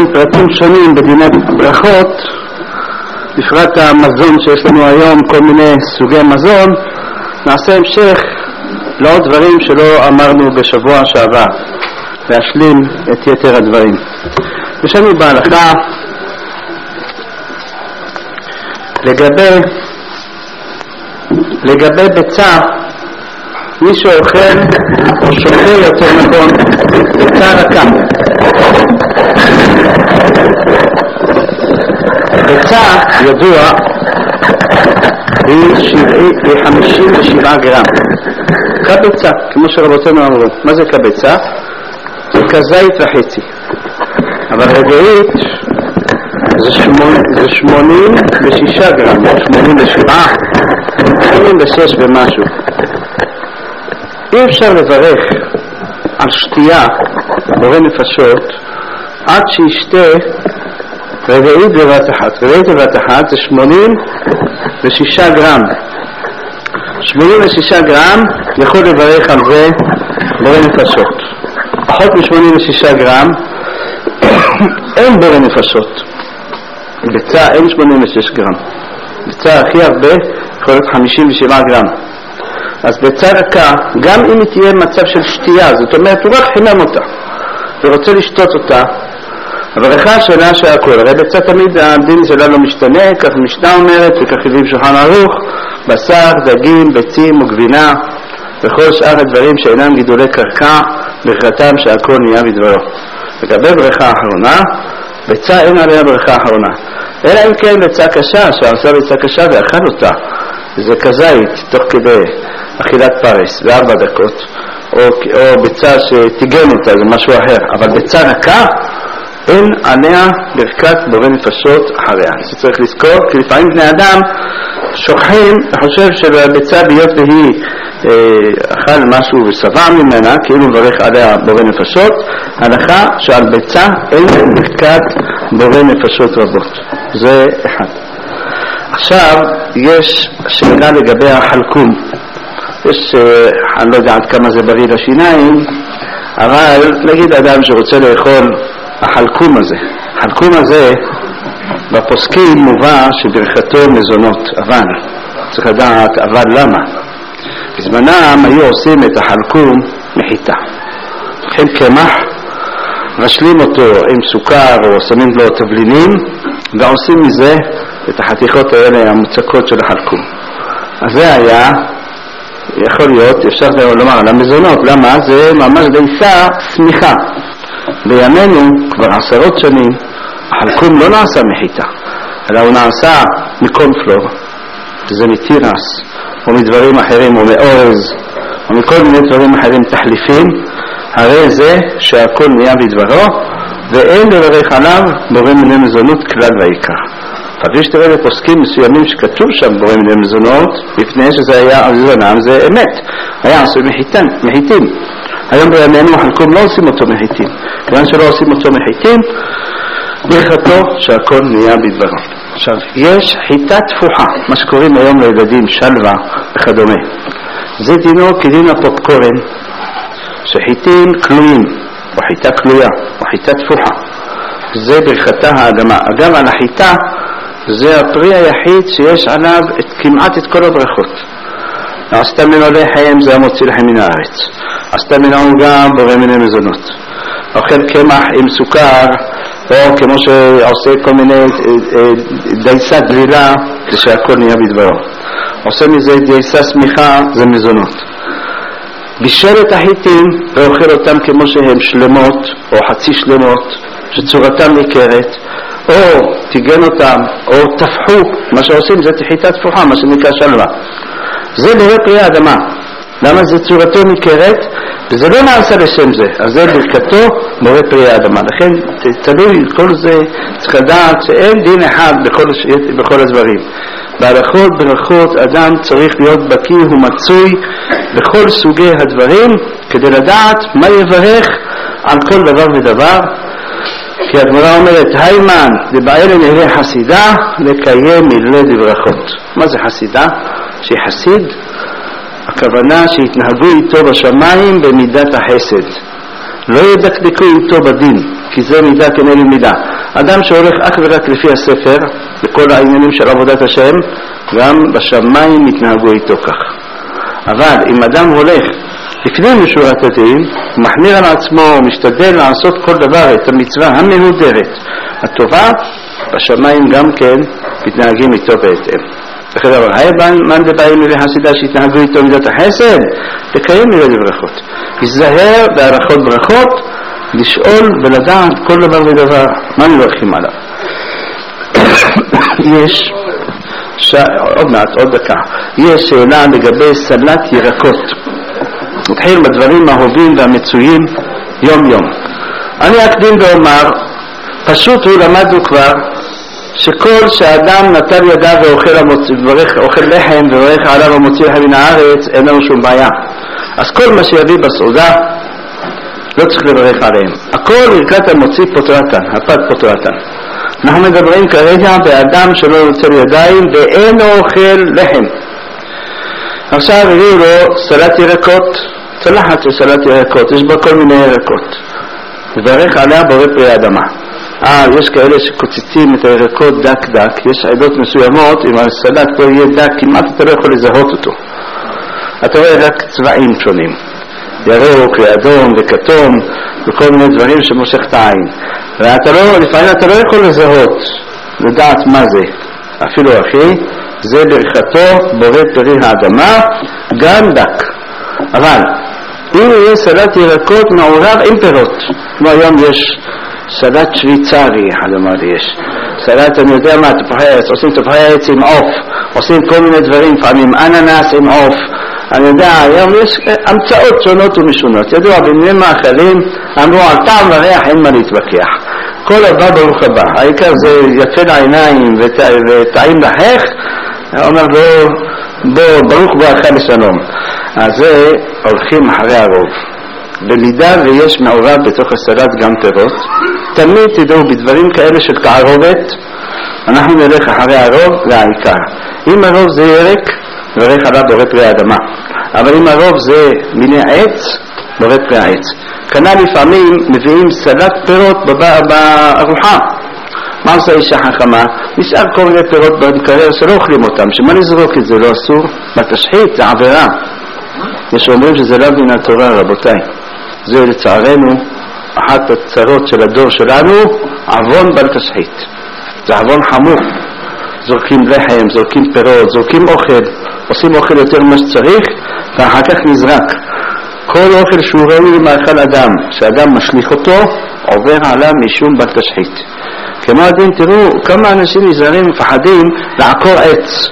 פרטים שונים בדיני ברכות, בפרט המזון שיש לנו היום, כל מיני סוגי מזון. נעשה המשך לעוד דברים שלא אמרנו בשבוע שעבר, להשלים את יתר הדברים. יש לנו בהלכה לגבי ביצה, מי שאוכל או שוחה יותר נכון ביצה רכה. ביצה ידוע היא 57 גרם כביצה, כמו שרבותינו אמרו. מה זה כביצה? זה כזית וחצי, אבל רביעית זה 86 גרם, 87, 86 ומשהו. אי אפשר לברך על שתייה בורא נפשות עד שישתה רביעית בבת אחת. רביעית בבת אחת זה 86 גרם. 86 גרם יכול לברך על זה בורא נפשות. פחות מ-86 גרם אין בורא נפשות. ביצה אין 86 גרם. ביצה הכי הרבה יכול להיות 57 גרם. אז ביצה רכה, גם אם היא תהיה מצב של שתייה, זאת אומרת הוא רק חימם אותה ורוצה לשתות אותה, הברכה שלה שהכל, הרי ביצה תמיד הדין שלה לא משתנה, כך משנה אומרת וכך הביא שולחן ערוך, בשר, דגים, ביצים וגבינה וכל שאר הדברים שאינם גידולי קרקע, ברכתם שהכל נהיה בדברו. לגבי ברכה האחרונה, ביצה אין עליה ברכה האחרונה, אלא אם כן ביצה קשה, שעשה ביצה קשה ואכל אותה, זה כזית תוך כדי אכילת פרס ב4 דקות, או ביצה שתיגן אותה, זה משהו אחר. אבל ביצה רכה אין עליה ברכת בורא נפשות אחריה. זה צריך לזכור, כי לפעמים בני אדם שוכחים וחושב שבביצה ביות והיא אכל משהו ושבע ממנה, כאילו מברך עליה בורא נפשות. הלכה שעל ביצה אין ברכת בורא נפשות רבות. זה אחד. עכשיו יש שאלה לגבי החלקום. יש, אני לא יודע עד כמה זה בריא לשיניים, אבל נגיד אדם שרוצה לאכול החלקום הזה. החלקום הזה בפוסקים מובא שברכתו מזונות, אבל צריך לדעת אבל למה. בזמנם היו עושים את החלקום מחיטה. לוקחים קמח, משלים אותו עם סוכר או שמים לו תבלינים ועושים מזה את החתיכות האלה המוצקות של החלקום. אז זה היה יכול להיות, אפשר לומר על המזונות. למה? זה ממש דייסה סמיכה. בימינו כבר עשרות שנים החלקום לא נעשה מחיטה, אלא הוא נעשה מקונפלור, שזה מתירס או מדברים אחרים או מאורז או מכל מיני דברים אחרים תחליפים. הרי זה שהכל נהיה בדברו ואין לברך עליו בורא מיני מזונות כלל ועיקר. אבל שתראה לפוסקים מסוימים שכתוב שם בורא מיני מזונות, לפני שזה היה על זונם, זה אמת, היה עשוי מחיתים. היום בימינו החלקום לא עושים אותו מחיתים, כיוון שלא עושים אותו מחיתים, ברכתו שהכל נהיה בדברו. עכשיו, יש חיטה תפוחה, מה שקוראים היום לילדים שלווה וכדומה. זה דינו כדין הפופקורן, שחיטים כלואים, או חיטה כלויה, או חיטה תפוחה. זה ברכתה האדמה. אגב, על החיטה, זה הפרי היחיד שיש עליו כמעט את כל הברכות. עשתה ממנו לחם, זה המוציא לחם מן הארץ. עשתה ממנו גם בורא מיני מזונות. אוכל קמח עם סוכר, או כמו שעושה כל מיני דייסה דלילה, כשהכל נהיה בדברו. עושה מזה דייסה סמיכה, זה מזונות. בישל את החיטים ואוכל אותם כמו שהם שלמות או חצי שלמות, שצורתם ניכרת, או תיגן אותם, או תפחו. מה שעושים זה חיטה תפוחה, מה שנקרא שלווה. זה בורא פרי האדמה. למה? זה צורתו ניכרת, וזה לא נעשה לשם זה. אז זה ברכתו בורא פרי האדמה. לכן תלוי כל זה, צריך לדעת שאין דין אחד בכל הדברים. בהלכות ברכות אדם צריך להיות בקיא ומצוי בכל סוגי הדברים כדי לדעת מה יברך על כל דבר ודבר. כי הגמרא אומרת היימן דבעלה נראה חסידה לקיים מילא דברכות. מה זה חסידה? שהיא חסיד, הכוונה שהתנהגו איתו בשמיים במידת החסד, לא ידקדקו איתו בדין, כי זה מידה כנגד מידה. אדם שהולך אך ורק לפי הספר, לכל העניינים של עבודת השם, גם בשמיים יתנהגו איתו כך. אבל אם אדם הולך לפנים משורת הדין, מחמיר על עצמו, משתדל לעשות כל דבר את המצווה המהודרת, הטובה, בשמיים גם כן מתנהגים איתו בהתאם. לכן אבל, מה דבעים אלי חסידה שהתנהגו איתו מידת החסד? לקיים מידת ברכות. להיזהר בהערכות ברכות, לשאול ולדעת כל דבר ודבר, מה מברכים עליו. יש, עוד מעט, עוד דקה, יש שאלה לגבי סלט ירקות. נתחיל בדברים האהובים והמצויים יום יום. אני אקדים ואומר, פשוט הוא למדנו כבר, שכל שאדם נטל ידיו ואוכל לחם וברך עליו ומוציא לחם מן הארץ, אין לנו שום בעיה. אז כל מה שיביא בסעודה לא צריך לברך עליהם. הכל ברכת המוציא פוטרתן, הפת פוטרתן. אנחנו מדברים כרגע באדם שלא נוטל ידיים ואין אוכל לחם. עכשיו הביאו לו סלט ירקות, צלחת של סלט ירקות, יש בה כל מיני ירקות. לברך עליה בורא פרי אדמה. יש כאלה שקוצצים את הירקות דק דק, יש עדות מסוימות, אם הסלט לא יהיה דק, כמעט אתה לא יכול לזהות אותו. אתה רואה רק צבעים שונים, ירוק ואדום וכתום וכל מיני דברים שמושך את העין. לפעמים אתה לא יכול לזהות, לדעת מה זה. אפילו אחי, זה ברכתו בורא פרי האדמה, גם דק. אבל אם יהיה סלט ירקות מעורב עם פירות, כמו היום יש סלט שוויצרי, אחד אמר לי יש. סלט, אני יודע מה, תפוחי עץ, עושים תפוחי עץ עם עוף, עושים כל מיני דברים, לפעמים אננס עם עוף. אני יודע, היום יש המצאות שונות ומשונות. ידוע, במינים מאכלים, אמרו על טעם וריח אין מה להתווכח. כל הבא ברוך הבא. העיקר זה יפה לעיניים וטעים לחך, אומר בוא, ברוך בואך לשלום. אז זה הולכים אחרי הרוב. במידה ויש מעורב בתוך הסלט גם פירות, תמיד תדעו בדברים כאלה של תערובת, אנחנו נלך אחרי הרוב והעיקר. אם הרוב זה ירק, ברך עליו בורא פרי האדמה. אבל אם הרוב זה מיני עץ, בורא פרי העץ. כנ"ל לפעמים מביאים סלט פירות בארוחה. מה עושה אישה חכמה? נשאר כל מיני פירות במקרר שלא אוכלים אותם. שמה לזרוק את זה? לא אסור? בתשחית, זה עבירה. יש אומרים שזה לא מן התורה, רבותיי. זה לצערנו אחת הצרות של הדור שלנו, עוון בל תשחית. זה עוון חמור. זורקים לחם, זורקים פירות, זורקים אוכל, עושים אוכל יותר ממה שצריך ואחר כך נזרק. כל אוכל שהוא ראוי למאכל אדם, שאדם משליך אותו, עובר עליו משום בל תשחית. כמו הדין, תראו כמה אנשים נזהרים מפחדים לעקור עץ.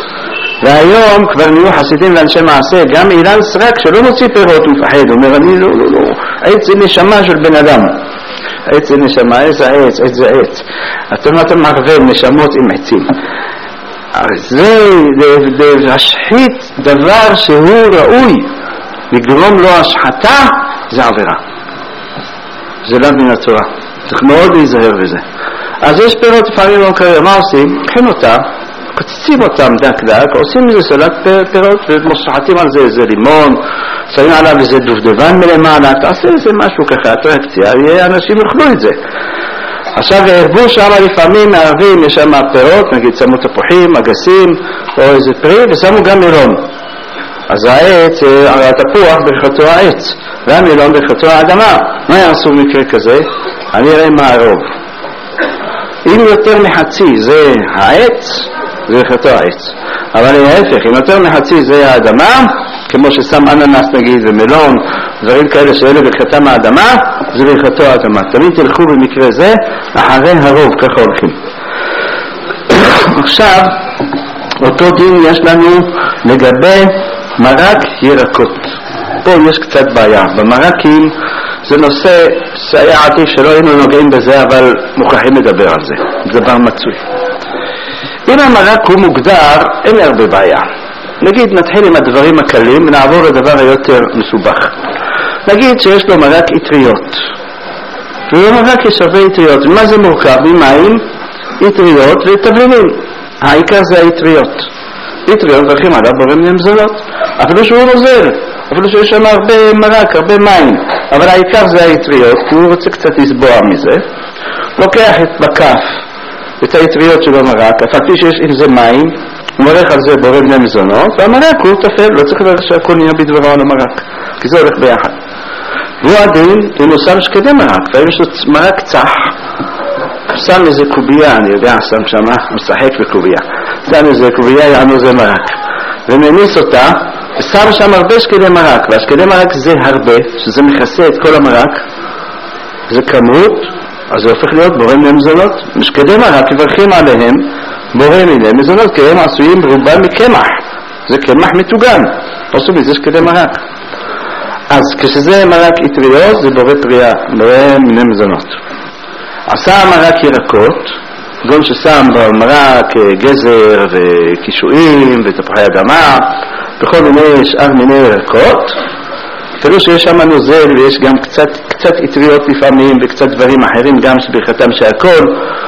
והיום כבר נהיו חסידים לאנשי מעשה, גם אילן סרק שלא מוציא פירות הוא מפחד, הוא אומר אני לא, עץ זה נשמה של בן אדם. עץ זה נשמה, איזה עץ, עץ זה עץ. אתם מערבב נשמות עם עצים. זה להשחית דבר שהוא ראוי, לגרום לו השחתה, זה עבירה. זה לא מן התורה. צריך מאוד להיזהר בזה. אז יש פירות לפעמים לא קרה, מה עושים? קחים אותם, קוצצים אותם דק דק, עושים איזה סלט פירות ומושחתים על זה איזה לימון, שמים עליו איזה דובדבן מלמעלה, תעשה איזה משהו ככה, אטרקציה, אנשים יאכלו את זה. עכשיו הערבו שם לפעמים מערבים, יש שם פירות, נגיד שמו תפוחים, אגסים או איזה פרי, ושמו גם מלון. אז העץ, התפוח ברכתו העץ, והמלון ברכתו האדמה. מה יעשו במקרה כזה? אני אראה מה הרוב. אם יותר מחצי זה העץ, זה ברכתו העץ. אבל להפך, אם יותר מחצי זה האדמה, כמו ששם אננס נגיד ומלון, דברים כאלה שאלה ברכתם האדמה, זה ברכתו האדמה. תמיד תלכו במקרה זה אחרי הרוב, ככה הולכים. עכשיו, אותו דין יש לנו לגבי מרק ירקות. פה יש קצת בעיה. במרקים זה נושא שהיה עדיף שלא היינו נוגעים בזה, אבל מוכרחים לדבר על זה. זה דבר מצוי. אם המרק הוא מוגדר, אין הרבה בעיה. נגיד נתחיל עם הדברים הקלים ונעבור לדבר היותר מסובך. נגיד שיש לו מרק יטריות. ומרק יש הרבה יטריות. ומה זה מורכב? ממים, יטריות ותבלינים. העיקר זה היטריות. יטריות ולכם עליו בורא מיני מזונות. אפילו שהוא נוזל. אפילו שיש שם הרבה מרק, הרבה מים. אבל העיקר זה האטריות, כי הוא רוצה קצת לסבוע מזה. לוקח בכף את האטריות של המרק, אף על פי שיש עם זה מים, הוא מברך על זה בורא בני מזונות, והמרק הוא תפל, לא צריך לברך שהכל נהיה בדברו על המרק, כי זה הולך ביחד. והוא הדין, אם הוא שם שקדי מרק, ואם יש לו מרק צח, שם איזה קובייה, אני יודע, שם שמה, משחק בקובייה, שם איזה קובייה, יענו זה מרק, ומניס אותה, ושם שם הרבה שקדי מרק, והשקדי מרק זה הרבה, שזה מכסה את כל המרק, זה כמות, אז זה הופך להיות בורא בני מזונות. משקדי מרק יברכים עליהם בורא בני מזונות, כי הם עשויים רובם מקמח, זה קמח מטוגן, עשו מזה שקדי מרק. אז כשזה מרק אטריות זה בורא בני מזונות. עשה מרק ירקות, גם ששם במרק גזר וקישואים ותפוחי אדמה וכל מיני שאר מיני ירקות, אפילו שיש שם נוזל ויש גם קצת אטריות לפעמים וקצת דברים אחרים, גם שברכתם שהכל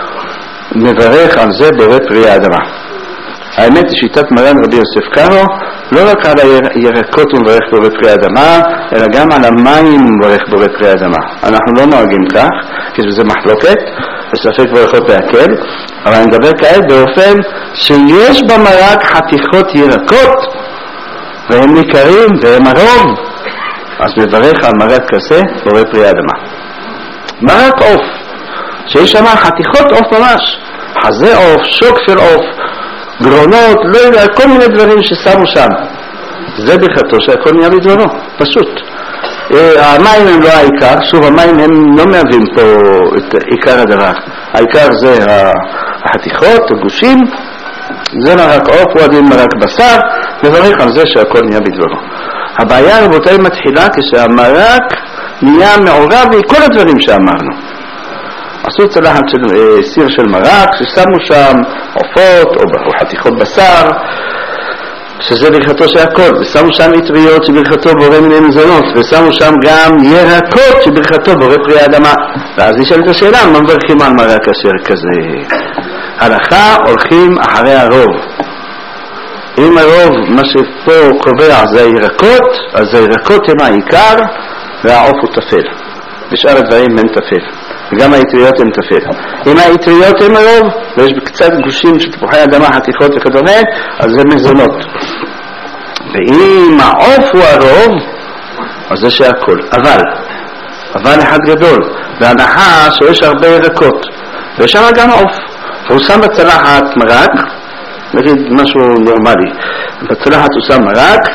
מברך על זה בורא פרי האדמה. האמת היא שיטת מרן רבי יוסף קארו, לא רק על הירקות הוא מברך בורא פרי האדמה, אלא גם על המים הוא מברך בורא פרי האדמה. אנחנו לא נוהגים כך, כי זה מחלוקת, וספק ברכות להקל, אבל אני מדבר כעת באופן שיש במרק חתיכות ירקות, והם ניכרים והם הרוב, אז מברך על מרק כזה בורא פרי האדמה. מרק עוף, שיש שם חתיכות עוף ממש, חזה עוף, שוק של עוף, גרונות, לא יודע, כל מיני דברים ששמו שם, זה ברכתו שהכל נהיה בדברו, פשוט. המים הם לא העיקר, שוב המים הם לא מהווים פה את עיקר הדבר, העיקר זה החתיכות, הגושים, זה מרק עוף, הוא הדין מרק בשר, מברך על זה שהכל נהיה בדברו. הבעיה רבותיי מתחילה כשהמרק נהיה מעורב מכל הדברים שאמרנו. עשו צלחת של סיר של מרק ששמו שם עופות או חתיכות בשר, שזה ברכתו של הכל, ושמו שם אטריות שברכתו בורא מיני מזונות, ושמו שם גם ירקות שברכתו בורא פרי האדמה. ואז נשאלת השאלה, מה מברכים על מרק אשר כזה? הלכה הולכים אחרי הרוב. אם הרוב מה שפה קובע זה הירקות, אז הירקות הם העיקר והעוף הוא תפל, ושאר הדברים הם תפל, וגם האטריות הם תפל. אם האטריות הם הרוב ויש קצת גושים של תפוחי אדמה, חתיכות וכדומה, אז זה מזונות. ואם העוף הוא הרוב, אז זה שהכל. אבל אחד גדול, והנחה שיש הרבה ירקות ויש שם גם עוף, והוא שם בצלחת מרק, נגיד משהו נורמלי, בצלחת הוא שם מרק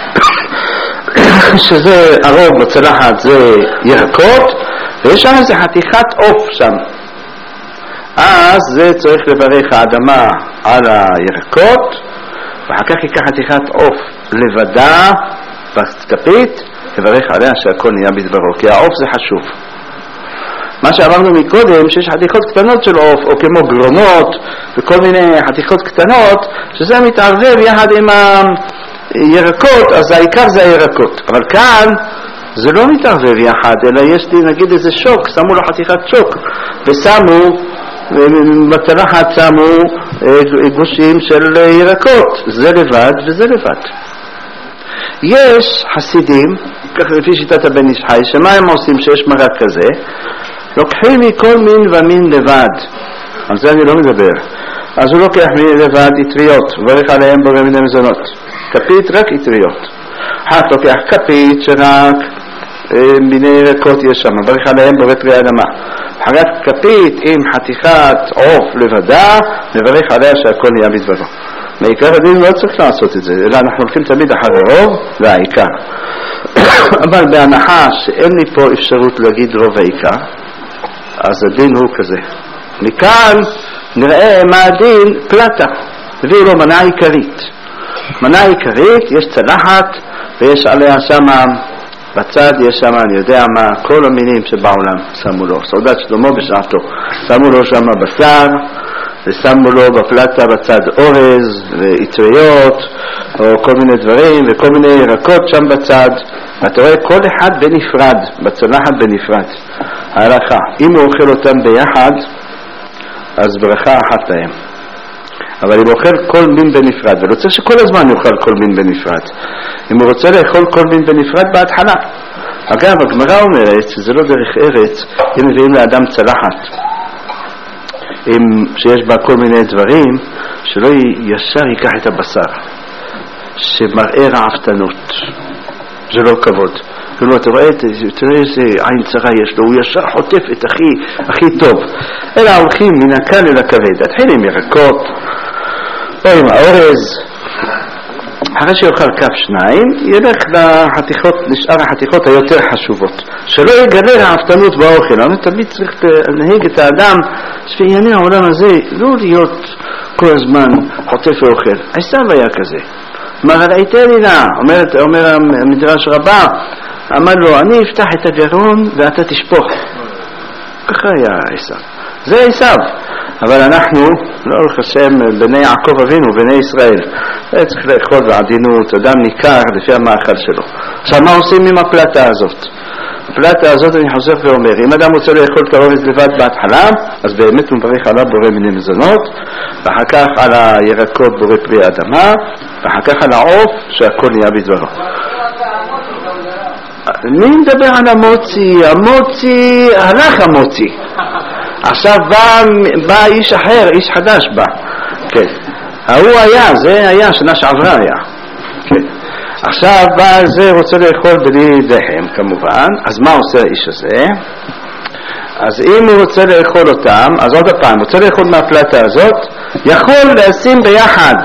שזה הרוב בצלחת זה ירקות, ויש שם איזה חתיכת עוף שם, אז זה צריך לברך האדמה על הירקות, ואחר כך ייקח חתיכת עוף לבדה בכפית, לברך עליה שהכל נהיה בדברו, כי העוף זה חשוב. מה שאמרנו מקודם, שיש חתיכות קטנות של עוף, או כמו גרונות, וכל מיני חתיכות קטנות, שזה מתערבב יחד עם הירקות, אז העיקר זה הירקות. אבל כאן זה לא מתערבב יחד, אלא יש לי נגיד איזה שוק, שמו לו חתיכת שוק, ושמו, בצלחת שמו גושים של ירקות, זה לבד וזה לבד. יש חסידים, כך לפי שיטת הבן איש חי, שמה הם עושים שיש מרק כזה? לוקחים מכל מין ומין לבד, על זה אני לא מדבר. אז הוא לוקח לבד אטריות, וברך עליהם בורא מיני מזונות, כפית רק אטריות. אחת לוקח כפית שרק מיני ירקות יש שם, ברך עליהם בורא פרי האדמה. אחת כפית עם חתיכת עוף לבדה, מברך עליה שהכל נהיה בדברו. מעיקר הדין לא צריך לעשות את זה, אלא אנחנו הולכים תמיד אחר הרוב והעיקר. אבל בהנחה שאין לי פה אפשרות להגיד רוב העיקר, אז הדין הוא כזה. מכאן נראה מה הדין פלטה, הביאו לו מנה עיקרית. מנה עיקרית, יש צלחת ויש עליה שמה בצד, יש שמה אני יודע מה, כל המינים שבעולם שמו לו. סעודת שלמה בשעתו שמו לו שמה בשר, ושמו לו בפלטה בצד אורז ואטריות או כל מיני דברים וכל מיני ירקות שם בצד, ואתה רואה כל אחד בנפרד, בצלחת בנפרד. ההלכה, אם הוא אוכל אותם ביחד אז ברכה אחת להם, אבל אם הוא אוכל כל מין בנפרד, ולא צריך שכל הזמן יאכל כל מין בנפרד, אם הוא רוצה לאכול כל מין בנפרד בהתחלה, אגב, הגמרא אומרת שזה לא דרך ארץ, אם מביאים לאדם צלחת שיש בה כל מיני דברים, שלא ישר ייקח את הבשר, שמראה רעבתנות, זה לא כבוד. כאילו, אתה רואה איזה עין צרה יש לו, הוא ישר חוטף את הכי טוב. אלא הולכים מן הקל אל הכבד. התחיל עם ירקות, או עם האורז. אחרי שיוכל כף שניים, ילך לשאר החתיכות היותר חשובות. שלא יגלה רעבתנות באוכל. אני תמיד צריך להנהיג את האדם שבענייני העולם הזה, לא להיות כל הזמן חוטף ואוכל. עשיו היה כזה. אמר, ראיתי לי לה, אומר המדרש רבה, אמר לו, אני אפתח את הגרון ואתה תשפוך. ככה היה עשיו. זה עשיו. אבל אנחנו, לא חשם, בני יעקב אבינו, בני ישראל, צריך לאכול בעדינות, אדם ניכר לפי המאכל שלו. עכשיו, מה עושים עם הפלטה הזאת? הפלטה הזאת, אני חוזר ואומר, אם אדם רוצה לאכול את האורז לבד בהתחלה, אז באמת הוא מברך עליו בורא מיני מזונות, ואחר כך על הירקות בורא פרי האדמה, ואחר כך על העוף שהכל נהיה בדברו. מי מדבר על המוצי? המוצי, הלך המוצי. עכשיו בא איש אחר, איש חדש בא. כן. ההוא היה, זה היה, שנה שעברה היה. כן. עכשיו בא זה רוצה לאכול בלי דחם כמובן, אז מה עושה האיש הזה? אז אם הוא רוצה לאכול אותם, אז עוד הפעם, רוצה לאכול מהפלטה הזאת, יכול לשים ביחד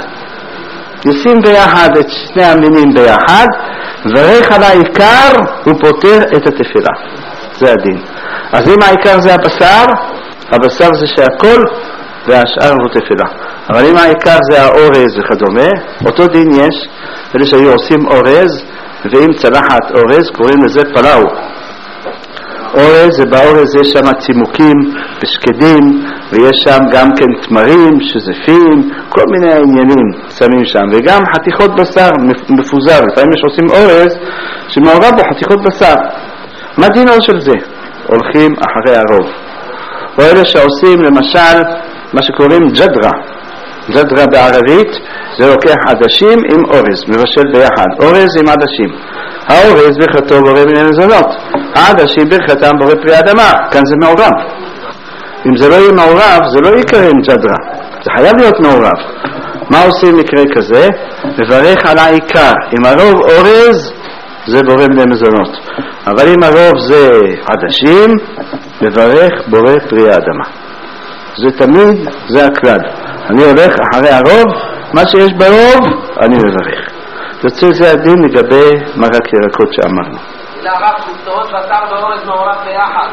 את שני המינים ביחד, וברך על העיקר הוא פותר את התפילה. זה הדין. אז אם העיקר זה הבשר זה שהכל והשאר הוא תפילה. אבל אם העיקר זה האורז וכדומה, אותו דין יש, אלה שהיו עושים אורז, ואם צלחת אורז קוראים לזה פלאו. אורז, באורז יש שם צימוקים ושקדים, ויש שם גם כן תמרים, שזפים, כל מיני עניינים שמים שם, וגם חתיכות בשר מפוזר. לפעמים יש עושים אורז שמעורב בו חתיכות בשר. מה דינו של זה? הולכים אחרי הרוב. או אלה שעושים למשל מה שקוראים ג'דרה. ג'דרה בערבית זה לוקח עדשים עם אורז, מבשל ביחד, אורז עם עדשים. האורז ברכתו בורא מיני מזונות, העדשים ברכתם בורא פרי אדמה. כאן זה מעורב. אם זה לא יהיה מעורב, זה לא יקרה עם ג'דרה, זה חייב להיות מעורב. מה עושים מקרה כזה? מברך על העיקר. אם הרוב אורז, זה בורא מיני מזונות, אבל אם הרוב זה עדשים, מברך בורא פרי האדמה. זה תמיד, זה הכלל. אני הולך אחרי הרוב, מה שיש ברוב, אני מברך. יוצא זה הדין לגבי מרק ירקות שאמרנו. לרב חוצות בשר ואורז מעורב ביחד.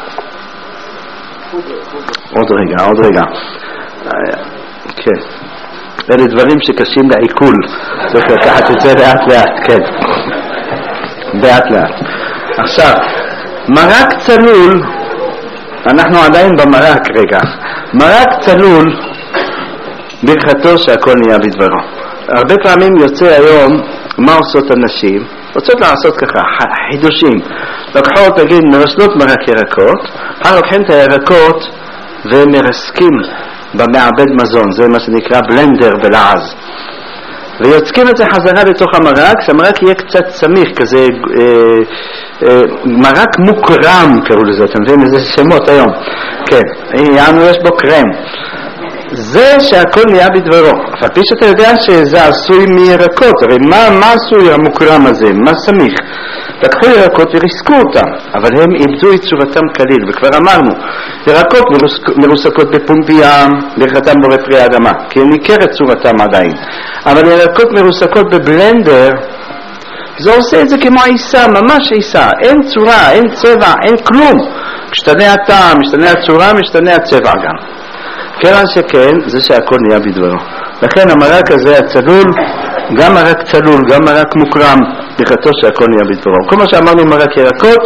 עוד רגע. כן. אלה דברים שקשים לעיכול. צריך לקחת את זה לאט, כן. לאט. עכשיו, מרק צלול, אנחנו עדיין במרק רגע. מרק צלול, ברכתו שהכל נהיה בדברו. הרבה פעמים יוצא היום, מה עושות אנשים? רוצות לעשות ככה, חידושים. לקחו, תגיד, מרסלות מרק ירקות, לוקחים את הירקות ומרסקים במעבד מזון, זה מה שנקרא בלנדר בלעז. ויוצקים את זה חזרה לתוך המרק, שהמרק יהיה קצת סמיך, כזה מרק מוקרם קראו לזה, אתם מבינים איזה שמות היום. כן, יש בו קרם. זה שהכל נהיה בדברו. אבל פי שאתה יודע שזה עשוי מירקות, הרי מה עשוי המוקרם הזה? מה סמיך? לקחו ירקות וריסקו אותם, אבל הם איבדו את צורתם כליל, וכבר אמרנו, ירקות מרוסקות בפומביה, ברכתם בורא פרי האדמה, כי הם ניכרת צורתם עדיין. אבל ירקות מרוסקות בבלנדר, זה עושה את זה כמו עיסה, ממש עיסה, אין צורה, אין צבע, אין כלום. משתנה הטעם, משתנה הצורה, משתנה הצבע גם. כיוון שכן, זה שהכל נהיה בדברו. לכן המרק הזה הצלול, גם מרק צלול, גם מרק מוקרם, ברכתו שהכל נהיה בדברו. כל מה שאמרנו מרק ירקות,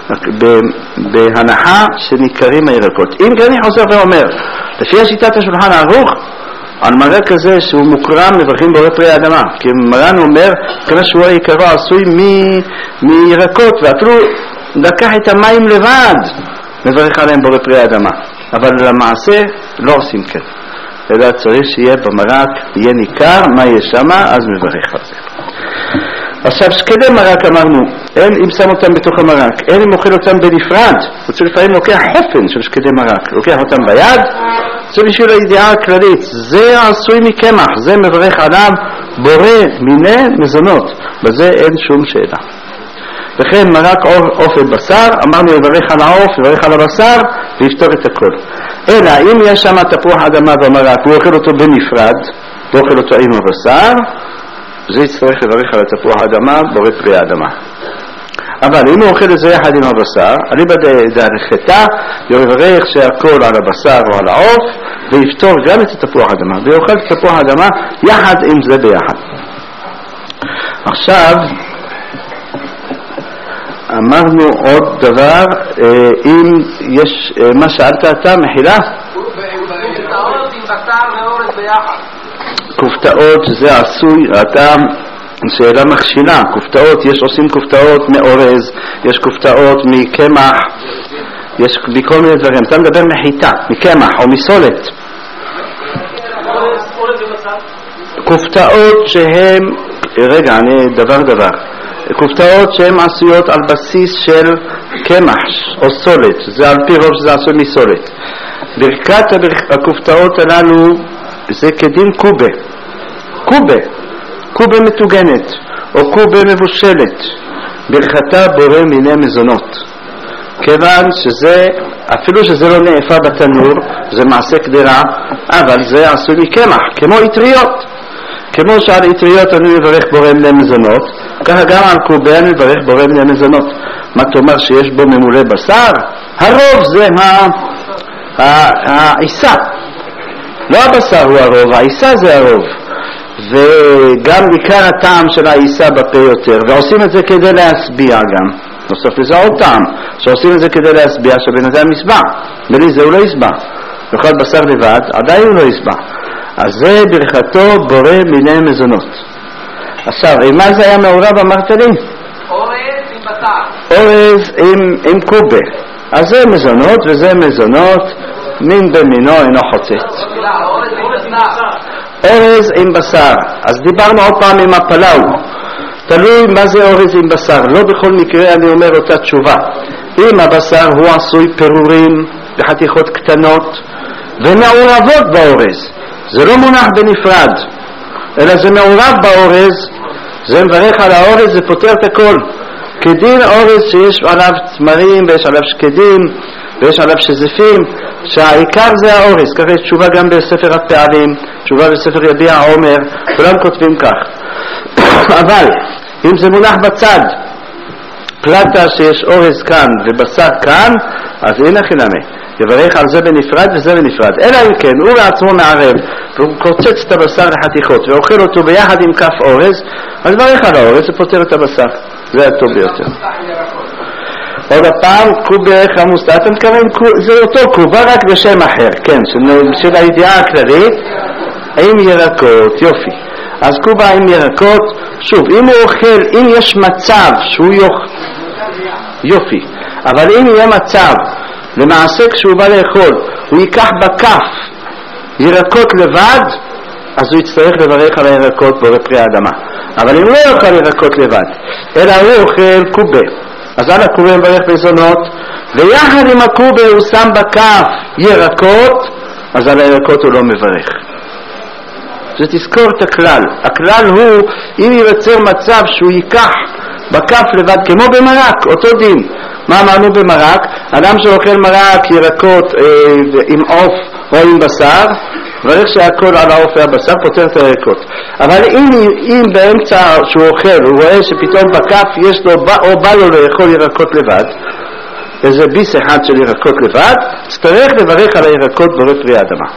בהנחה שניכרים הירקות. אם כן אני חוזר ואומר, לפי השיטת השולחן הערוך, על מרק הזה שהוא מוקרם מברכים בורא פרי האדמה. כי מרן אומר, כמה שהוא העיקרו עשוי מירקות, ואפילו לקח את המים לבד, מברך עליהם בורא פרי האדמה. אבל למעשה לא עושים כן, אלא צריך שיהיה במרק, יהיה ניכר מה יש שם, אז מברך על זה. עכשיו שקדי מרק אמרנו, אין אם שם אותם בתוך המרק, אין אם אוכל אותם בנפרד, רוצה לפעמים לוקח חופן של שקדי מרק, לוקח אותם ביד, זה בשביל הידיעה הכללית, זה עשוי מקמח, זה מברך עליו בורא מיני מזונות, בזה אין שום שאלה. וכן מרק עוף ובשר, אמרנו יברך על העוף, יברך על הבשר, ויפתור את הכל. אלא אם יש שם תפוח אדמה במרק, הוא אוכל אותו בנפרד, הוא אוכל אותו עם הבשר, זה יצטרך לברך על התפוח האדמה, בורא פרי האדמה. אבל אם הוא אוכל את זה יחד עם הבשר, אני בדרכתה יברך שהכל על הבשר או על העוף, ויפתור גם את התפוח האדמה, ויאכל את התפוח האדמה יחד עם זה ביחד. עכשיו, אמרנו עוד דבר, אם יש, מה שאלת אתה, מחילה? כופתאות עם בשר ואורז ביחד. כופתאות זה עשוי, אתה שאלה מכשילה, כופתאות, יש עושים כופתאות מאורז, יש כופתאות מקמח, יש מכל מיני דברים, אתה מדבר מחיטה, מקמח או מסולת. כופתאות שהן, רגע, אני דבר, כופתאות שהן עשויות על בסיס של קמח או סולת, זה על פי רוב שזה עשוי מסולת. ברכת הכופתאות הללו זה כדין קובה מתוגנת או קובה מבושלת, ברכתה בורא מיני מזונות, כיוון שזה, אפילו שזה לא נאפה בתנור, זה מעשה קדרה, אבל זה עשוי מקמח, כמו יטריות. כמו שעל יטריות אני מברך בורא מיני מזונות, ככה גם על קובה אני מברך בורא מיני מזונות. מה תאמר שיש בו ממולא בשר? הרוב זה העיסה, לא הבשר הוא הרוב, העיסה זה הרוב, וגם עיקר הטעם של העיסה בפה יותר, ועושים את זה כדי להסביע גם. נוסף לזה עוד טעם, שעושים את זה כדי להסביע שבן אדם יסבע, בלי זה הוא לא יסבע, וכל בשר לבד עדיין הוא לא יסבע. אז זה ברכתו בורא מיני מזונות. עכשיו, מה זה היה מעורב אמרת לי? אורז עם בשר. אורז עם קובה, אז זה מזונות וזה מזונות, מין במינו אינו חוצץ. אורז עם בשר, אז דיברנו עוד פעם עם הפלאו, תלוי מה זה אורז עם בשר, לא בכל מקרה אני אומר אותה תשובה. אם הבשר הוא עשוי פירורים וחתיכות קטנות ומעורבות באורז, זה לא מונח בנפרד, אלא זה מעורב באורז, זה מברך על האורז, זה פותר את הכל. כדין אורז שיש עליו תמרים ויש עליו שקדים ויש עליו שזפים, שהעיקר זה האורז. ככה יש תשובה גם בספר הפעלים, תשובה בספר יביע העומר, כולם כותבים כך. אבל אם זה מונח בצד, פלטה שיש אורז כאן ובשר כאן, אז הנה חינמי, יברך על זה בנפרד וזה בנפרד. אלא אם כן הוא בעצמו מערב והוא קוצץ את הבשר לחתיכות ואוכל אותו ביחד עם כף אורז, אז יברך על האורז ופותר את הבשר, זה הטוב ביותר. עוד הפעם, קובה חמוסטה, אתה מתכוון, זה אותו קובה רק בשם אחר, כן, של הידיעה הכללית, עם ירקות, יופי. אז קובה עם ירקות, שוב, אם הוא אוכל, אם יש מצב שהוא יופי, אבל אם יהיה מצב, למעשה כשהוא בא לאכול, הוא ייקח בכף ירקות לבד, אז הוא יצטרך לברך על הירקות בורא פרי האדמה. אבל אם לא יאכל ירקות לבד, אלא הוא אוכל קובה, אז על הקובה מברך מזונות, ויחד עם הקובה הוא שם בכף ירקות, אז על הירקות הוא לא מברך. זה תזכור את הכלל. הכלל הוא, אם ייווצר מצב שהוא ייקח בכף לבד, כמו במרק, אותו דין. מה אמרנו במרק? אדם שאוכל מרק, ירקות עם עוף או עם בשר, מברך שהכל על העוף והבשר, פותר את הירקות. אבל אם באמצע שהוא אוכל, הוא רואה שפתאום בכף יש לו, או בא לו לאכול ירקות לבד, איזה ביס אחד של ירקות לבד, צריך לברך על הירקות בורא פרי האדמה.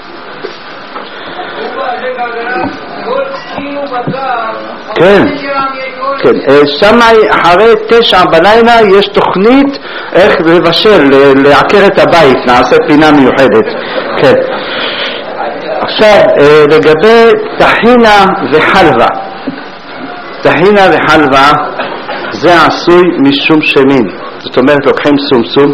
כן, כן, שם אחרי 9 בלילה יש תוכנית איך לבשל, לעקר את הבית, נעשה פינה מיוחדת. כן. עכשיו, לגבי טחינה וחלבה. טחינה וחלבה זה עשוי משום שמין. זאת אומרת, לוקחים סומסום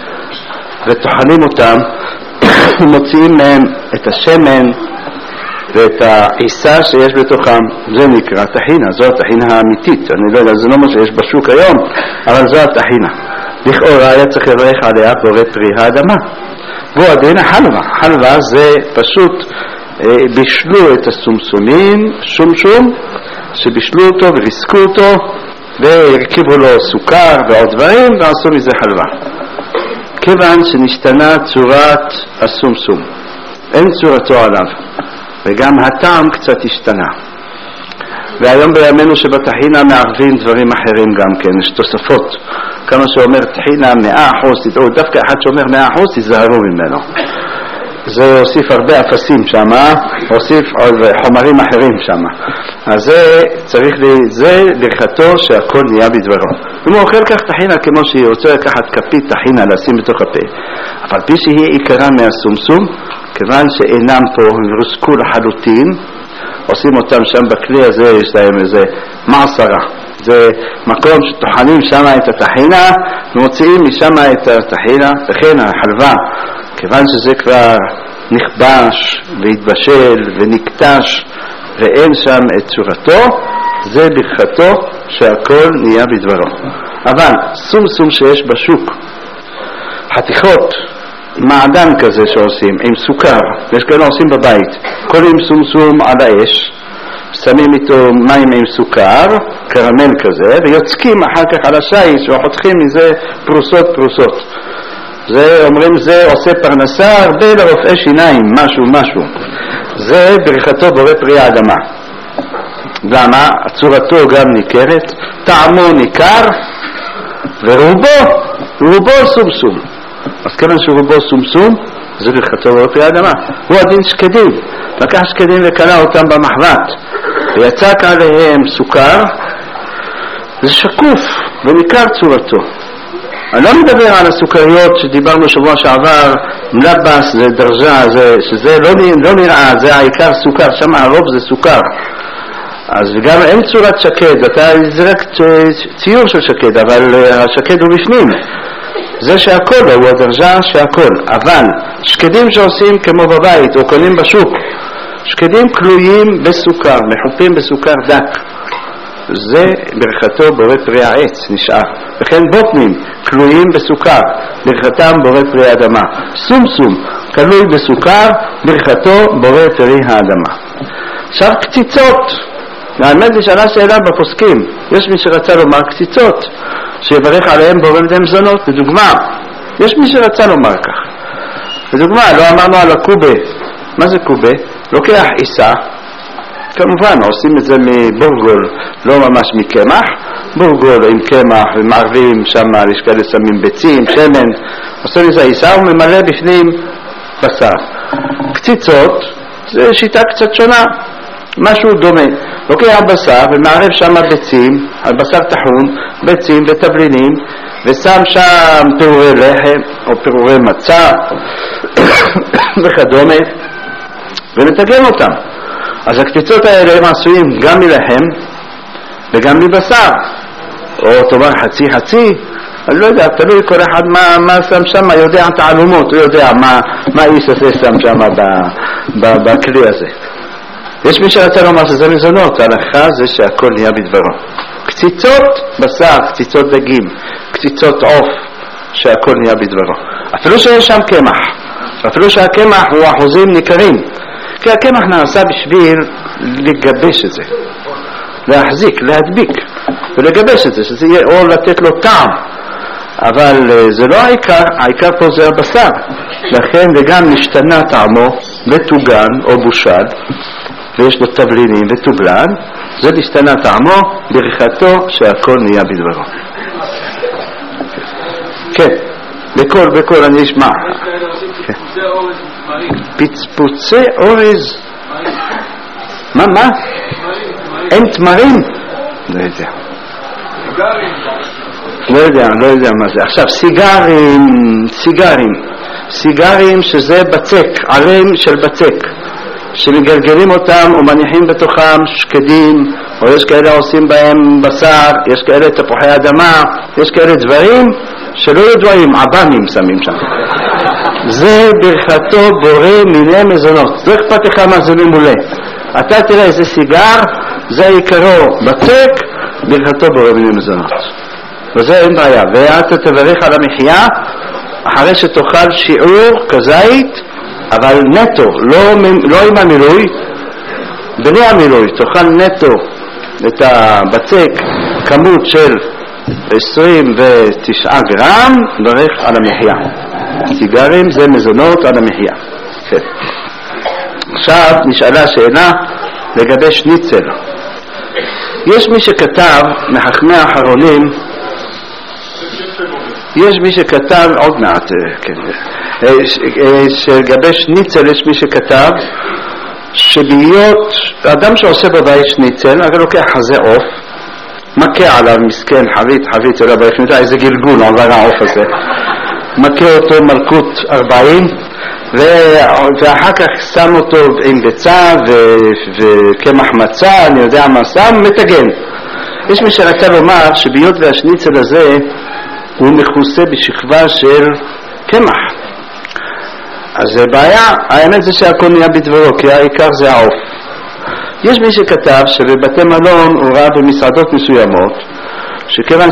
וטוחנים אותם, מוציאים מהם את השמן, ואת העיסה שיש בתוכם. זה נקרא טחינה, זו הטחינה האמיתית. אני לא יודע, זה לא מה שיש בשוק היום, אבל זו הטחינה. לכאורה היה צריך לברך עליה בורא פרי האדמה. והוא הדין החלבה. חלבה זה פשוט בישלו את הסומסומים, שום, שבישלו אותו וריסקו אותו, והרכיבו לו סוכר ועוד דברים, ועשו מזה חלבה. כיוון שנשתנה צורת הסומסום, אין צורתו עליו, וגם הטעם קצת השתנה. והיום בימינו שבטחינה מערבים דברים אחרים גם כן, יש תוספות. כמה שאומר טחינה 100%, או דווקא אחד שאומר 100%, תזהרו ממנו. זה הוסיף הרבה אפסים שם, הוסיף עוד חומרים אחרים שם. אז זה צריך זה ברכתו שהכל נהיה בדברו. אם הוא אוכל כך טחינה כמו שהיא רוצה לקחת כפית טחינה לשים בתוך הפה, אבל פי שהיא עיקרה מהסומסום, כיוון שאינם פה ורוסקו לחלוטין, עושים אותם שם בכלי הזה, יש להם איזה מעשרה. זה מקום שטוחנים שם את הטחינה ומוציאים משם את הטחינה, וכן החלבה, כיוון שזה כבר נכבש והתבשל ונקטש ואין שם את צורתו, זה ברכתו שהכל נהיה בדברו. אבל סומסום שיש בשוק, חתיכות מעדן כזה שעושים עם סוכר, יש כאלה עושים בבית, קולים סומסום על האש, שמים איתו מים עם סוכר, קרמל כזה, ויוצקים אחר כך על השיש וחותכים מזה פרוסות. זה אומרים זה עושה פרנסה הרבה לרופאי שיניים, משהו. זה ברכתו בורא פרי האדמה. למה? צורתו גם ניכרת, טעמו ניכר, ורובו סומסום. אז כיוון שרובו סומסום, זה ברכתו בורא פרי האדמה. הוא הדין שקדים, לקח שקדים וקלה אותם במחבת, ויצק עליהם סוכר, זה שקוף וניכר צורתו. אני לא מדבר על הסוכריות שדיברנו שבוע שעבר, מלבס זה דרג'ה, שזה לא נראה, זה העיקר סוכר, שם הרוב זה סוכר. אז וגם אין צורת שקד, זה רק ציור של שקד, אבל השקד הוא בפנים. זה שהכל, הוא הדרג'ה שהכל. אבל שקדים שעושים כמו בבית או קונים בשוק, שקדים כלויים בסוכר, מחופים בסוכר דק. זה ברכתו בורא פרי העץ נשאר. וכן בוטנים כלויים בסוכר, ברכתם בורא פרי האדמה. סומסום כלוי בסוכר, ברכתו בורא פרי האדמה. עכשיו קציצות, האמת נשאלה שאלה בפוסקים, יש מי שרצה לומר קציצות שיברך עליהם בורא מדי מזונות. לדוגמה, יש מי שרצה לומר כך. לדוגמה, לא אמרנו על הקובה. מה זה קובה? לוקח עיסה, כמובן עושים את זה מבורגול, לא ממש מקמח, בורגול עם קמח ומערבים שם, יש כאלה שמים ביצים, שמן, עושים את זה עיסה וממלא בפנים בשר. קציצות זה שיטה קצת שונה, משהו דומה. לוקח בשר ומערב שם ביצים, על בשר תחון, ביצים ותבלינים, ושם שם פירורי לחם או פירורי מצה וכדומה, ונתגם אותם. אז הקציצות האלה הם עשויים גם מלחם וגם מבשר, או תאמר חצי, אני לא יודע, תלוי כל אחד מה שם שם, יודע תעלומות, הוא יודע מה איש הזה שם שם בכלי הזה. יש מי שרצה לומר שזה מזונות, ההלכה זה שהכל נהיה בדברו. קציצות בשר, קציצות דגים, קציצות עוף, שהכל נהיה בדברו. אפילו שיש שם קמח, אפילו שהקמח הוא אחוזים ניכרים, כי הקמח נעשה בשביל לגבש את זה, להחזיק, להדביק ולגבש את זה, שזה יהיה או לתת לו טעם, אבל זה לא העיקר, העיקר פה זה הבשר. לכן וגם נשתנה טעמו וטוגן או בושל, ויש לו תבלינים וטובלן, זה נשתנה טעמו ברכתו שהכל נהיה בדברו. כן, בכל אני אשמע. פצפוצי אורז. מה? אין תמרים? לא יודע מה זה. עכשיו סיגרים שזה בצק, עלים של בצק, שמגלגלים אותם ומניחים בתוכם שקדים, או יש כאלה עושים בהם בשר, יש כאלה תפוחי אדמה, יש כאלה דברים שלא ידועים, עבמים שמים שם. זה ברכתו בורא מיני מזונות. לא אכפת לך מה זה ממולא. אתה תראה איזה סיגר, זה עיקרו בצק, ברכתו בורא מיני מזונות. וזה אין בעיה. ואתה תברך על המחיה אחרי שתאכל שיעור כזית, אבל נטו, לא עם המילוי, בני המילוי, תאכל נטו את הבצק כמות של 29 גרם, ברך על המחיה. סיגרים זה מזונות על המחיה. כן. עכשיו נשאלה שאלה לגבי שניצל. יש מי שכתב מחכמי האחרונים, יש מי שכתב עוד מעט, כן, שלגבי שניצל יש מי שכתב שבהיות אדם שעושה בבית שניצל, הרי לוקח חזה עוף, מכה עליו מסכן חבית עליו ביחמיתה, איזה גלגול עבר העוף הזה, מכה אותו מלכות 40 ואחר כך שם אותו עם ביצה וכמח מצה, אני יודע מה שם, מתגן. יש מי שרצה לומר שבהיות והשניצל הזה הוא מכוסה בשכבה של קמח, אז זה בעיה. האמת זה שהכל נהיה בדברו, כי העיקר זה העוף. יש מי שכתב שבבתי מלון הוא ראה במסעדות מסוימות שכיוון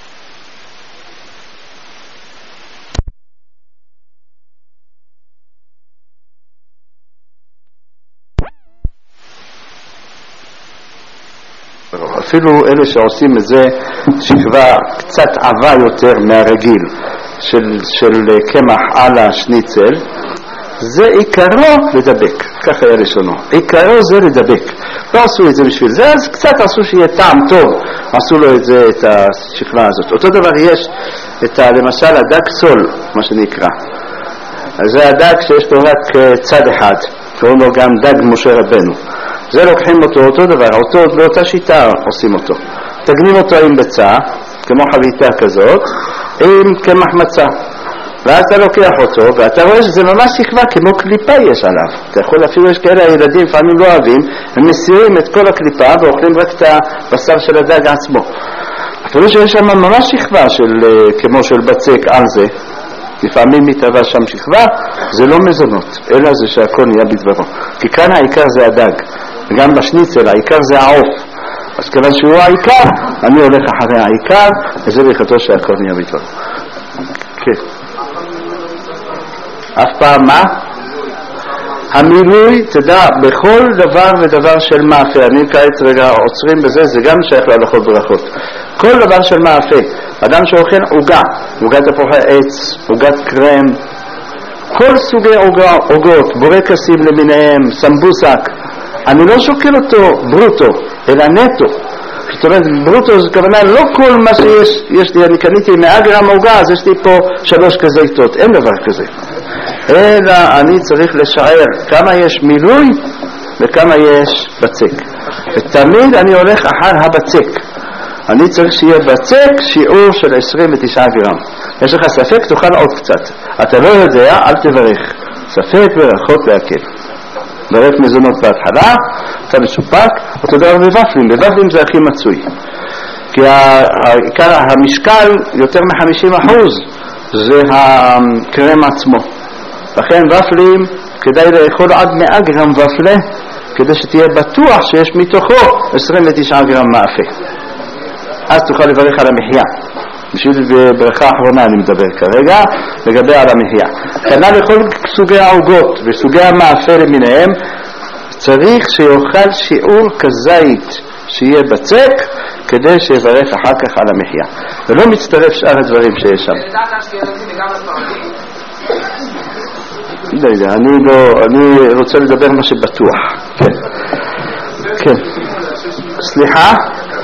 אפילו אלה שעושים את זה שכבה קצת עבה יותר מהרגיל של קמח על השניצל, זה עיקרו לדבק, ככה היה לשונו, עיקרו זה לדבק. לא עשו את זה בשביל זה, אז קצת עשו שיהיה טעם טוב, עשו לו את זה, את השכבה הזאת. אותו דבר יש את למשל הדג סול, מה שנקרא. אז זה הדג שיש לו רק צד אחד, קוראים לו גם דג משה רבנו. זה לוקחים אותו דבר, אותו באותה שיטה עושים אותו. תגנים אותו עם ביצה, כמו חביתה כזאת, עם קמח מצה. ואז אתה לוקח אותו, ואתה רואה שזה ממש שכבה כמו קליפה יש עליו. אתה יכול, אפילו יש כאלה הילדים לפעמים לא אוהבים, הם מסירים את כל הקליפה ואוכלים רק את הבשר של הדג עצמו. אפילו שיש שם ממש שכבה כמו של בצק על זה, לפעמים מתהווה שם שכבה, זה לא מזונות, אלא זה שהכל נהיה בדברו. כי כאן העיקר זה הדג, וגם בשניצל העיקר זה העוף. אז כיוון שהוא העיקר, אני הולך אחרי העיקר, וזה ברכתו שהכל נהיה בדברו. כן. אף פעם מה? המילוי, תדע, בכל דבר ודבר של מאפה, אני כעת רגע עוצרים בזה, זה גם שייך להלכות ברכות. כל דבר של מאפה, אדם שאוכל עוגה, עוגת תפוחי עץ, עוגת קרם, כל סוגי עוגות, בורקסים למיניהם, סמבוסק, אני לא שוקל אותו ברוטו, אלא נטו. זאת אומרת, ברוטו זה כוונה לא כל מה שיש לי, אני קניתי 100 גרם עוגה, אז יש לי פה 3 כזיתות, אין דבר כזה. אלא אני צריך לשער כמה יש מילוי וכמה יש בצק. ותמיד אני הולך אחר הבצק. אני צריך שיהיה בצק שיעור של 29 גרם. יש לך ספק, תאכל עוד קצת. אתה לא יודע, אל תברך. ספק ברכות להקל. ברך מזונות בהתחלה, אתה מסופק, אותו דבר בוופלים. בוופלים זה הכי מצוי. כי המשקל יותר מ-50% זה הקרם עצמו. לכן ופלים, כדאי לאכול עד 100 גרם ופלה, כדי שתהיה בטוח שיש מתוכו 29 גרם מאפה. אז תוכל לברך על המחיה. בשביל ברכה האחרונה אני מדבר כרגע, לגבי על המחיה. כנ"ל לכל סוגי העוגות וסוגי המאפה למיניהם, צריך שיאכל שיעור כזית שיהיה בצק, כדי שיברך אחר כך על המחיה. ולא מצטרף שאר הדברים שיש שם. לא יודע, אני רוצה לדבר מה שבטוח. כן. כן. סליחה?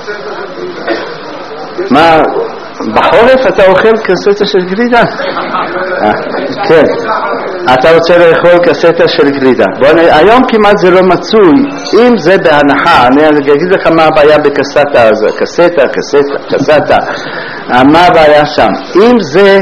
מה, בחורף אתה אוכל קסטה של גלידה? כן. אתה רוצה לאכול קסטה של גלידה. היום כמעט זה לא מצוי. אם זה בהנחה, אני אגיד לך מה הבעיה בקסטה הזאת. קסטה. מה הבעיה שם? אם זה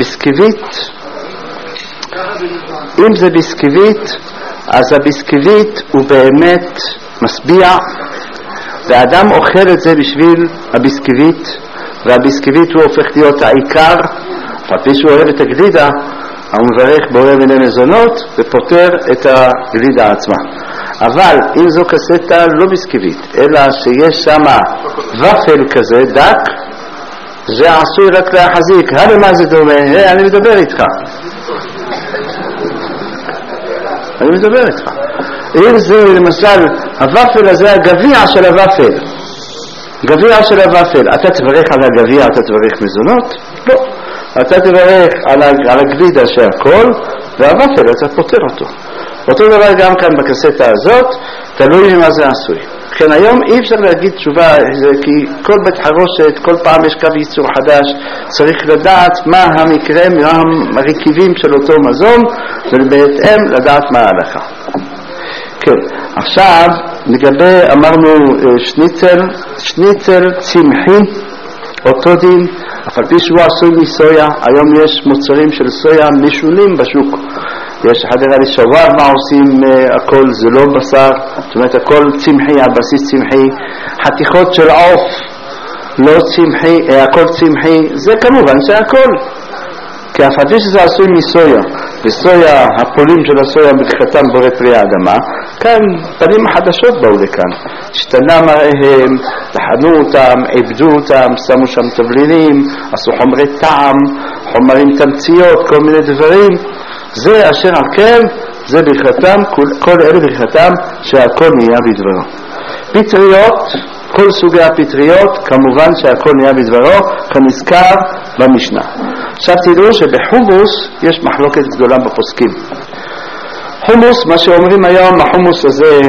ביסקוויט, אז הביסקוויט הוא באמת משביע, והאדם אוכל את זה בשביל הביסקוויט, והביסקוויט הוא הופך להיות העיקר, לפי שהוא אוהב את הגלידה, הוא מברך בורא מיני מזונות ופותר את הגלידה עצמה. אבל אם זו קסטה לא ביסקוויט, אלא שיש שם ופל כזה דק, זה עשוי רק להחזיק. מה זה דומה? אני מדבר איתך. אם זה למשל הוופל הזה, הגביע של הוופל, אתה תברך על הגביע, אתה תברך מזונות? לא. אתה תברך על הגלידה של הכל, והוופל אתה פותר אותו. אותו דבר גם כאן בקסטה הזאת, תלוי ממה זה עשוי. כן, היום אי אפשר להגיד תשובה, כי כל בית חרושת, כל פעם יש קו ייצור חדש, צריך לדעת מה המקרה, מה הרכיבים של אותו מזון, ובהתאם לדעת מה ההלכה. כן, עכשיו לגבי, אמרנו שניצל צמחי, אותו דין, אף על פי שהוא עשוי מסויה, היום יש מוצרים של סויה משונים בשוק. יש אחד הראה לי שוואר מה עושים הכל, זה לא בשר, זאת אומרת הכל צמחי, על בסיס צמחי, חתיכות של עוף, לא צמחי, הכל צמחי, זה כמובן שהכל, כי אף על פי שזה עשוי מסויה, וסויה, הפולים של הסויה ברכתם בורא פרי האדמה, כאן פנים חדשות באו לכאן, השתנה מראיהם, תחנו אותם, עבדו אותם, שמו שם תבלינים, עשו חומרי טעם, חומרים תמציות, כל מיני דברים, זה אשר על כן, זה ברכתם, כל אלה ברכתם שהכל נהיה בדברו. פטריות, כל סוגי הפטריות, כמובן שהכל נהיה בדברו, כנזכר במשנה. עכשיו תדעו שבחומוס יש מחלוקת גדולה בפוסקים. חומוס, מה שאומרים היום, החומוס הזה,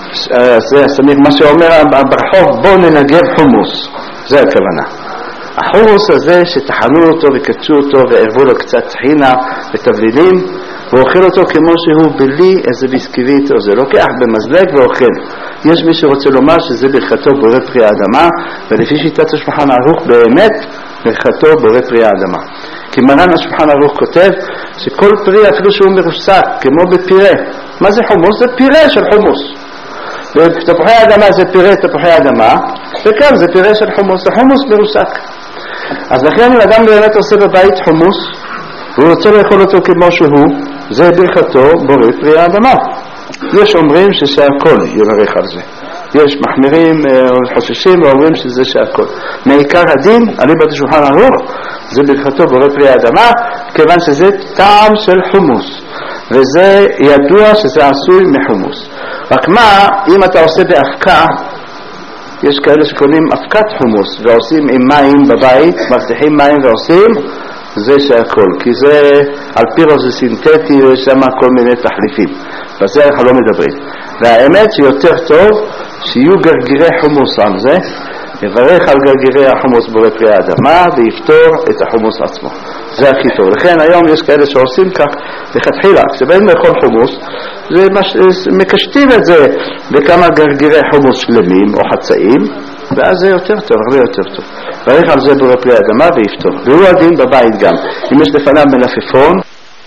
מה שאומר ברחוב, בוא ננגב חומוס, זה הכוונה. החומוס הזה שטחנו אותו וקצו אותו וערבו לו קצת טחינה ותבלינים, הוא אוכל אותו כמו שהוא בלי איזה ביסקוויט, או זה לוקח במזלג ואוכל. יש מי שרוצה לומר שזה ברכתו בורא פרי האדמה, ולפי שיטת השולחן ערוך באמת ברכתו בורא פרי האדמה. כי מרן השולחן ערוך כותב שכל פרי אפילו שהוא מרוסק כמו בפירה. מה זה חומוס? זה פירה של חומוס. ותפוחי האדמה זה פירה תפוחי האדמה, וכאן זה פירה של חומוס, זה חומוס מרוסק. אז לכן אם אדם באמת עושה בבית חומוס והוא רוצה לאכול אותו כמו שהוא, זה ברכתו בורא פרי האדמה. יש אומרים שהכל יברך על זה, יש מחמירים חוששים ואומרים שזה שהכל. מעיקר הדין על בית השולחן ערוך זה ברכתו בורא פרי האדמה, כיוון שזה טעם של חומוס, וזה ידוע שזה עשוי מחומוס. רק מה, אם אתה עושה באבקה, יש כאלה שקונים אבקת חומוס ועושים עם מים בבית, מבטיחים מים ועושים, זה שהכל, כי זה על פירו זה סינתטי ויש שם כל מיני תחליפים, בזה אנחנו לא מדברים. והאמת שיותר טוב שיהיו גרגירי חומוס על זה, יברך על גרגירי החומוס בורא פרי האדמה ויפתור את החומוס עצמו, זה הכי טוב. לכן היום יש כאלה שעושים כך לכתחילה, כשבאים לאכול חומוס מקשטים את זה בכמה גרגירי חומוס שלמים או חצאים, ואז זה יותר טוב, הרבה יותר טוב. ברך על זה בורא פרי האדמה ויפתור. והוא הדין בבית גם, אם יש לפניו מלפפון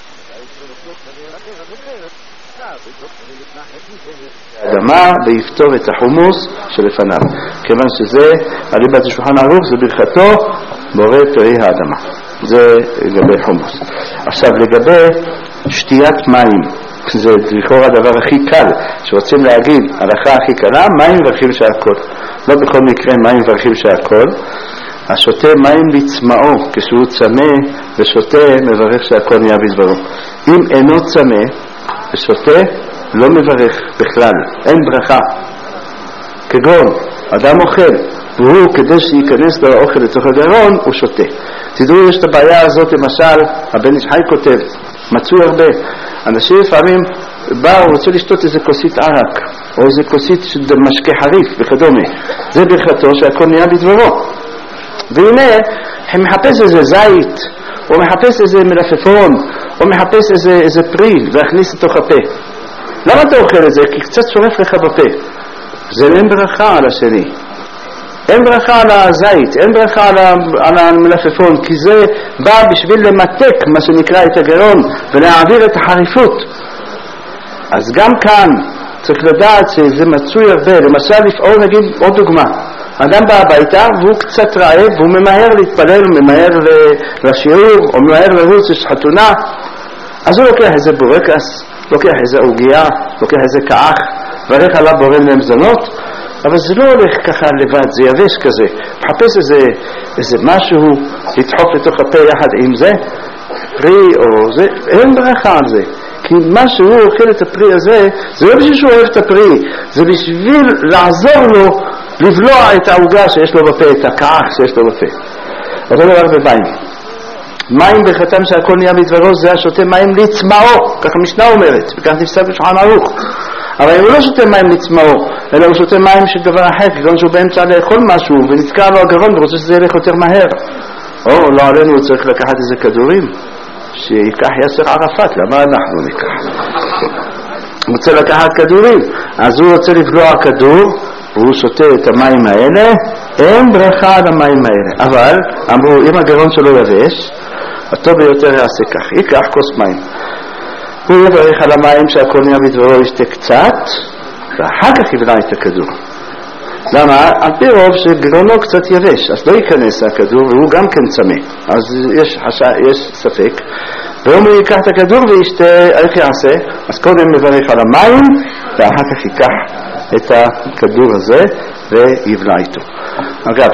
האדמה ויפתור את החומוס שלפניו, כיוון שזה על בית השולחן ערוך זה ברכתו בורא פרי האדמה. זה לגבי חומוס. עכשיו לגבי שתיית מים, זה לכאורה הדבר הכי קל שרוצים להגיד, הלכה הכי קלה, מים מברכים שהכל. לא בכל מקרה מים מברכים שהכל. השותה מים בצמאו, כשהוא צמא ושותה מברך שהכל נהיה בדברו. אם אינו צמא ושותה לא מברך בכלל, אין ברכה. כגון אדם אוכל והוא כדי שיכנס לו האוכל לתוך הגרון הוא שותה. תדעו, יש את הבעיה הזאת, למשל הבן איש חי כותב, מצוי הרבה אנשים לפעמים באו רוצה לשתות איזה כוסית ערק או איזה כוסית של משקה חריף וכדומה, זה ברכתו שהכל נהיה בדברו. והנה הם מחפש איזה זית או מחפש איזה מלפפון או מחפש איזה פרי והכניס לתוך הפה. למה אתה אוכל את זה? כי קצת שורף לך בפה. זה אין ברכה על השני, אין ברכה על הזית, אין ברכה על המלפפון, כי זה בא בשביל למתק מה שנקרא את הגרון ולהעביר את החריפות. אז גם כאן צריך לדעת שזה מצוי הרבה. למשל לפעול, נגיד עוד דוגמה, אדם בא הביתה והוא קצת רעב והוא ממהר להתפלל, ממהר לשיעור או ממהר לרוץ, יש חתונה, אז הוא לוקח איזה בורקס, לוקח איזה עוגיה, לוקח איזה כעך וערך עליו בורא למזונות, אבל זה לא הולך ככה לבד, זה יבש כזה. מחפש איזה משהו לדחוף לתוך הפה יחד עם זה, פרי או זה, אין ברכה על זה. כי מה שהוא אוכל את הפרי הזה, זה לא בשביל שהוא אוהב את הפרי, זה בשביל לעזור לו לבלוע את העוגה שיש לו בפה, את הכעך שיש לו בפה. אותו דבר במים. מים בחתם שהכל נהיה בדברו, זה השותה מים לצמאו, ככה משנה אומרת, וכך נפסק בשולחן ערוך. אבל הוא לא שותה מים לצמאו, אלא הוא שותה מים של דבר אחר, כגון שהוא באמצע לאכול משהו ונתקע לו הגרון ורוצה שזה ילך יותר מהר. או לא עלינו, הוא צריך לקחת איזה כדורים שיקח יאסר ערפאת, למה אנחנו ניקח? הוא רוצה לקחת כדורים, אז הוא רוצה לבלוע כדור והוא שותה את המים האלה, אין ברכה על המים האלה. אבל אמרו, אם הגרון שלו יבש, הטוב ביותר יעשה כך, ייקח כוס מים, הוא יברך על המים שהכל נהיה בדברו, ישתה קצת ואחר כך יבלע את הכדור. למה? על פי רוב שגרונו קצת יבש, אז לא ייכנס הכדור והוא גם כן צמא, אז יש ספק. ואם הוא ייקח את הכדור וישתה, איך יעשה? אז קודם מברך על המים ואחר כך ייקח את הכדור הזה ויבלע איתו. אגב,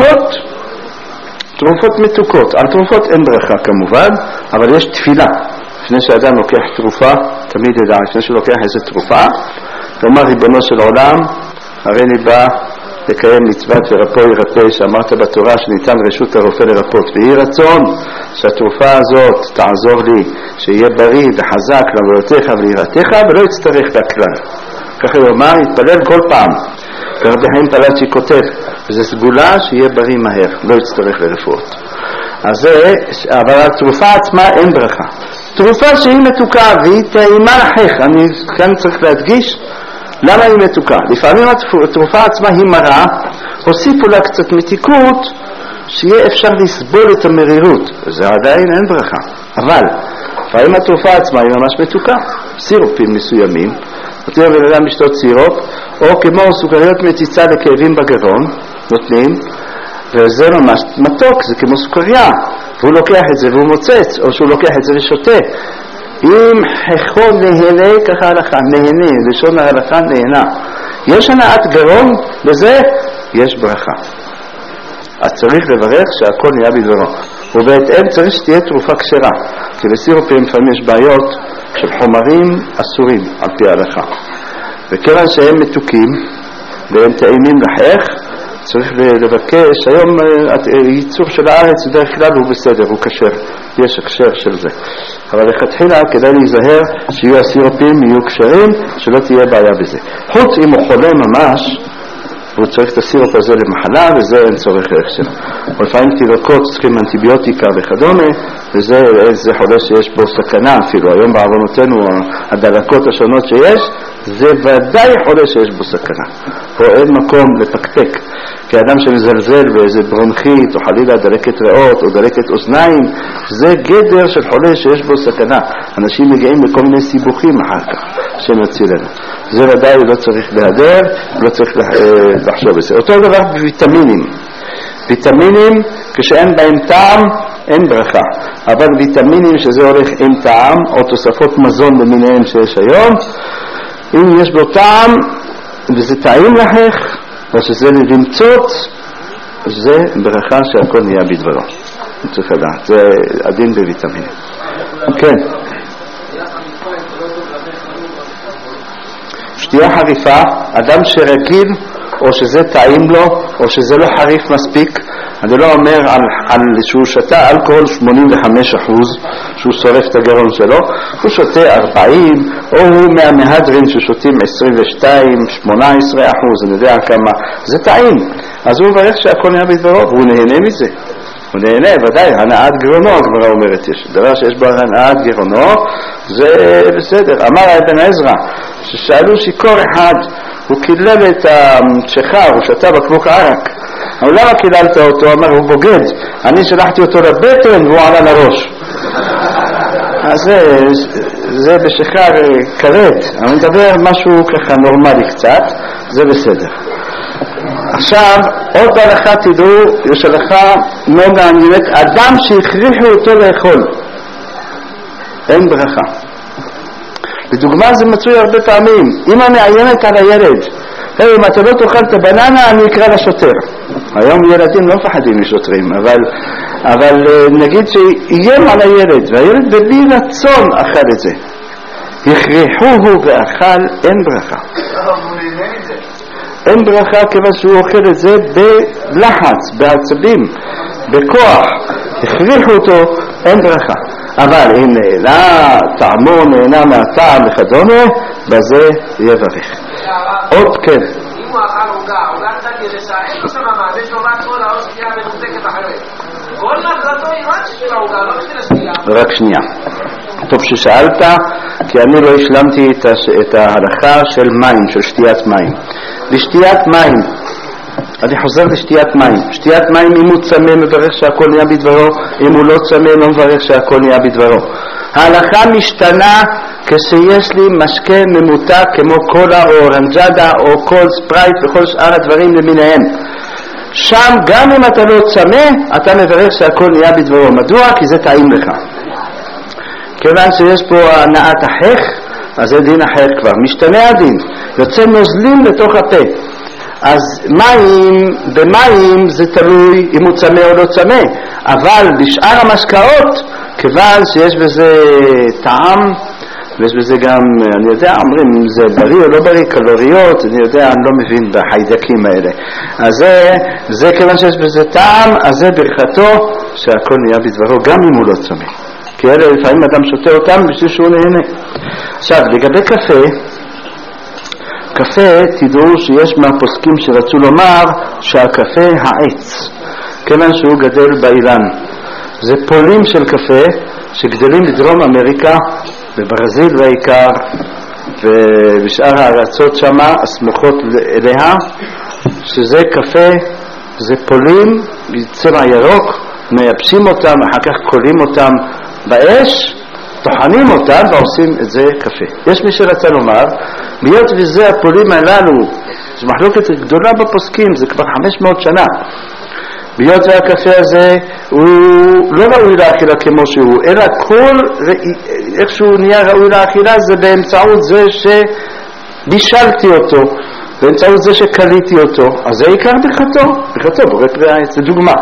תרופות מתוקות, על תרופות אין ברכה כמובן, אבל יש תפילה. לפני שאדם לוקח תרופה, תמיד ידע, לפני שהוא לוקח איזו תרופה, כלומר ריבונו של עולם, הרי אני בא לקיים מצוות ורפוא ירפא, שאמרת בתורה שניתן רשות הרופא לרפות, ויהי רצון שהתרופה הזאת תעזור לי, שיהיה בריא וחזק לבריאותיך וליראתיך, ולא יצטרך בכלל. ככה הוא אמר, יתפלל כל פעם. ורבי חיים פלאצ'י כותב, וזו סגולה שיהיה בריא מהר, לא יצטרך לרפואות. אז זה, אבל התרופה עצמה אין ברכה. תרופה שהיא מתוקה והיא טעימה לחך, אני כאן צריך להדגיש למה היא מתוקה. לפעמים התרופה עצמה היא מרה, הוסיפו לה קצת מתיקות שיהיה אפשר לסבול את המרירות, וזה עדיין אין ברכה. אבל לפעמים התרופה עצמה היא ממש מתוקה, סירופים מסוימים, נותנים לבן אדם לשתות סירופ, או כמו סוכריות מציצה לכאבים בגרון, נותנים, וזה ממש מתוק, זה כמו סוכריה, והוא לוקח את זה והוא מוצץ, או שהוא לוקח את זה ושותה. אם חכו נהנה, ככה הלכה, נהנה, לשון ההלכה נהנה. יש הנעת גרון, בזה יש ברכה. אז צריך לברך שהכל נהיה בדברו. ובהתאם צריך שתהיה תרופה כשרה, כי בסירופים לפעמים יש בעיות של חומרים אסורים על פי ההלכה. וכיוון שהם מתוקים והם טעימים לחך, צריך לבקש, היום הייצור של הארץ בדרך כלל הוא בסדר, הוא כשר, יש הכשר של זה. אבל לכתחילה כדאי להיזהר שיהיו הסירופים, יהיו כשרים, שלא תהיה בעיה בזה. חוץ אם הוא חולה ממש, הוא צריך את הסירופ הזה למחלה, וזה אין צורך להכשר. ולפעמים תינוקות צריכים אנטיביוטיקה וכדומה, וזה חולה שיש בו סכנה אפילו. היום בעוונותינו הדלקות השונות שיש, זה ודאי חולה שיש בו סכנה. פה אין מקום לפקפק. כי אדם שמזלזל באיזה ברונכית או חלילה דלקת ריאות או דלקת אוזניים, זה גדר של חולה שיש בו סכנה. אנשים מגיעים לכל מיני סיבוכים אחר כך שמצילנו. זה ודאי לא צריך להדר, לא צריך לחשוב בזה. אותו דבר בוויטמינים. ויטמינים כשאין בהם טעם אין ברכה, אבל ויטמינים שזה הולך עם טעם או תוספות מזון למיניהם שיש היום, אם יש בו טעם וזה טעים לחך או שזה למצוץ, זה ברכה שהכל נהיה בדברו. צריך לדעת, זה הדין בוויטמינים. כן, שתייה חריפה, אדם שרגיל או שזה טעים לו או שזה לא חריף מספיק, אני לא אומר על שהוא שתה אלכוהול 85% שהוא שורף את הגרון שלו, הוא שותה 40, או הוא מהמהדרין ששותים 22, 18%, אני יודע כמה, זה טעים. אז הוא מברך שהכל נהיה בדברו והוא נהנה מזה. הוא נהנה, ודאי, הנעת גרונו, הגמרא אומרת, יש דבר שיש בו הנעת גרונו, זה בסדר. אמר אבן עזרא, ששאלו שיקור אחד, הוא קילל את השחר, הוא שתה בקבוק ערק. אבל למה קיללת אותו? אמר, הוא בוגד. אני שלחתי אותו לבטן והוא עלה לראש. אז זה בשחר כבד. אני מדבר משהו ככה נורמלי קצת, זה בסדר. עכשיו, עוד הלכה תדעו, יש הלכה מאוד מעניינת, אדם שהכריחו אותו לאכול, אין ברכה. בדוגמה זה מצוי הרבה פעמים. אמא מאיימת על הילד, אם אתה לא תאכל את הבננה אני אקרא לשוטר. היום ילדים לא מפחדים משוטרים, אבל נגיד שאיים על הילד והילד בלי רצון אכל את זה, הכריחוהו ואכל, אין ברכה. אין ברכה כיוון שהוא אוכל את זה בלחץ, בעצבים, בכוח, הכריחו אותו, אין ברכה. אבל אם נהנה, טעמו נהנה מהטעם וכדומה, בזה יברך. עוד כן. אם הוא אכל עוגה קצת ירשה, אין לו שם מעמד, יש לו רק כל העוז שנייה מנותקת אחרת. כל מטרתו היא רק בשביל העוגה, לא בשביל השנייה. רק שנייה. טוב ששאלת, כי אני לא השלמתי את ההלכה של מים, של שתיית מים. לשתיית מים, אני חוזר לשתיית מים. שתיית מים, אם הוא צמא מברך שהכל נהיה בדברו, אם הוא לא צמא לא מברך שהכל נהיה בדברו. ההלכה משתנה כשיש לי משקה ממותק כמו קולה או אורנג'אדה או כל ספרייט וכל שאר הדברים למיניהם. שם גם אם אתה לא צמא אתה מברך שהכל נהיה בדברו. מדוע? כי זה טעים לך. כיוון שיש פה הנעת החך, אז זה דין אחר כבר. משתנה הדין, יוצא נוזלים לתוך הפה. אז במים זה תלוי אם הוא צמא או לא צמא, אבל בשאר המשקאות, כיוון שיש בזה טעם, ויש בזה גם, אני יודע, אומרים זה בריא או לא בריא, קלוריות, אני יודע, אני לא מבין בחיידקים האלה. אז זה כיוון שיש בזה טעם, אז זה ברכתו שהכל נהיה בדברו, גם אם הוא לא צמא. כי אלה לפעמים אדם שותה אותם בשביל שהוא נהנה. עכשיו, לגבי קפה, תדעו שיש מהפוסקים שרצו לומר שהקפה העץ, כיוון שהוא גדל באילן. זה פולים של קפה שגדלים בדרום אמריקה, בברזיל בעיקר, ובשאר הארצות שמה, הסמוכות אליה, שזה קפה, זה פולים בצבע ירוק, מייבשים אותם, אחר כך קולים אותם באש, טוחנים אותם ועושים את זה קפה. יש מי שרצה לומר, ביות וזה הפולים הללו, זו מחלוקת גדולה בפוסקים, זה כבר 500 שנה. ביות והקפה הזה הוא לא ראוי לאכילה כמו שהוא, אלא איך שהוא נהיה ראוי לאכילה זה באמצעות זה שבישלתי אותו, באמצעות זה שקליתי אותו, אז זה עיקר ברכתו, בורא פרי העץ. זה דוגמה.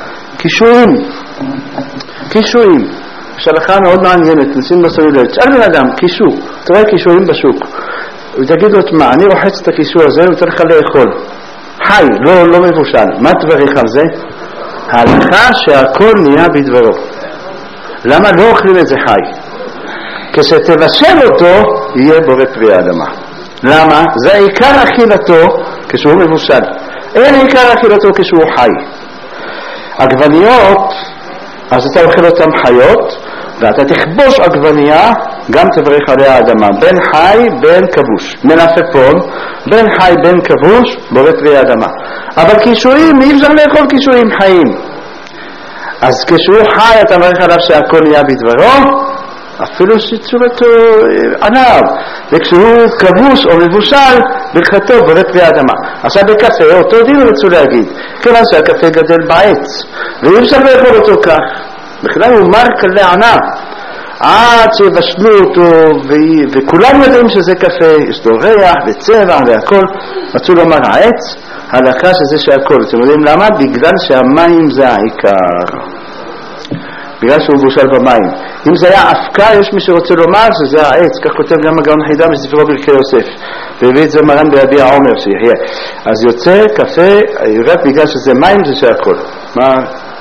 קישואים. יש הלכה מאוד מעניינת, נשים בסולדת. שאל בן אדם, קישור, תראה קישואים בשוק. ותגיד לו, מה, אני רוחץ את הקישור הזה, הוא צריך לאכול. חי, לא מבושל. מה תברך על זה? ההלכה שהכל נהיה בדברו. למה לא אוכלים את זה חי? כשתבשל אותו, יהיה בורא פרי האדמה. למה? זה עיקר אכילתו כשהוא מבושל. אין עיקר אכילתו כשהוא חי. עגבניות, אז אתה אוכל אותם חיות, ואתה תכבוש עגבנייה, גם תברך עליה האדמה. בין חי, בין כבוש. מלפפון, בין חי, בין כבוש, בורא פרי האדמה. אבל קישואים, אי אפשר לאכול קישואים חיים. אז כשהוא חי, אתה מברך עליו שהכל נהיה בדברו, אפילו שצורתו עליו. וכשהוא כבוש או מבושל, ברכתו בורא פרי האדמה. עכשיו בקפה, אותו דין רצו להגיד, כיוון שהקפה גדל בעץ, ואי אפשר לאכול אותו כך. בכלל הוא מר כלי ענב, עד שיבשלו אותו, וכולם יודעים שזה קפה, יש לו ריח וצבע והכל. רצו לומר העץ, הלכה שזה שהכל. אתם יודעים למה? בגלל שהמים זה העיקר, בגלל שהוא בושל במים. אם זה היה אפקה, יש מי שרוצה לומר שזה העץ, כך כותב גם הגאון חידה בספרו ברכי יוסף, והביא את זה מרן ביביע עומר שיחיה. אז יוצא קפה, רק בגלל שזה מים זה שהכל. מה?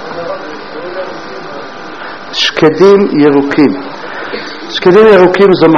שקדים ירוקים. שקדים ירוקים זו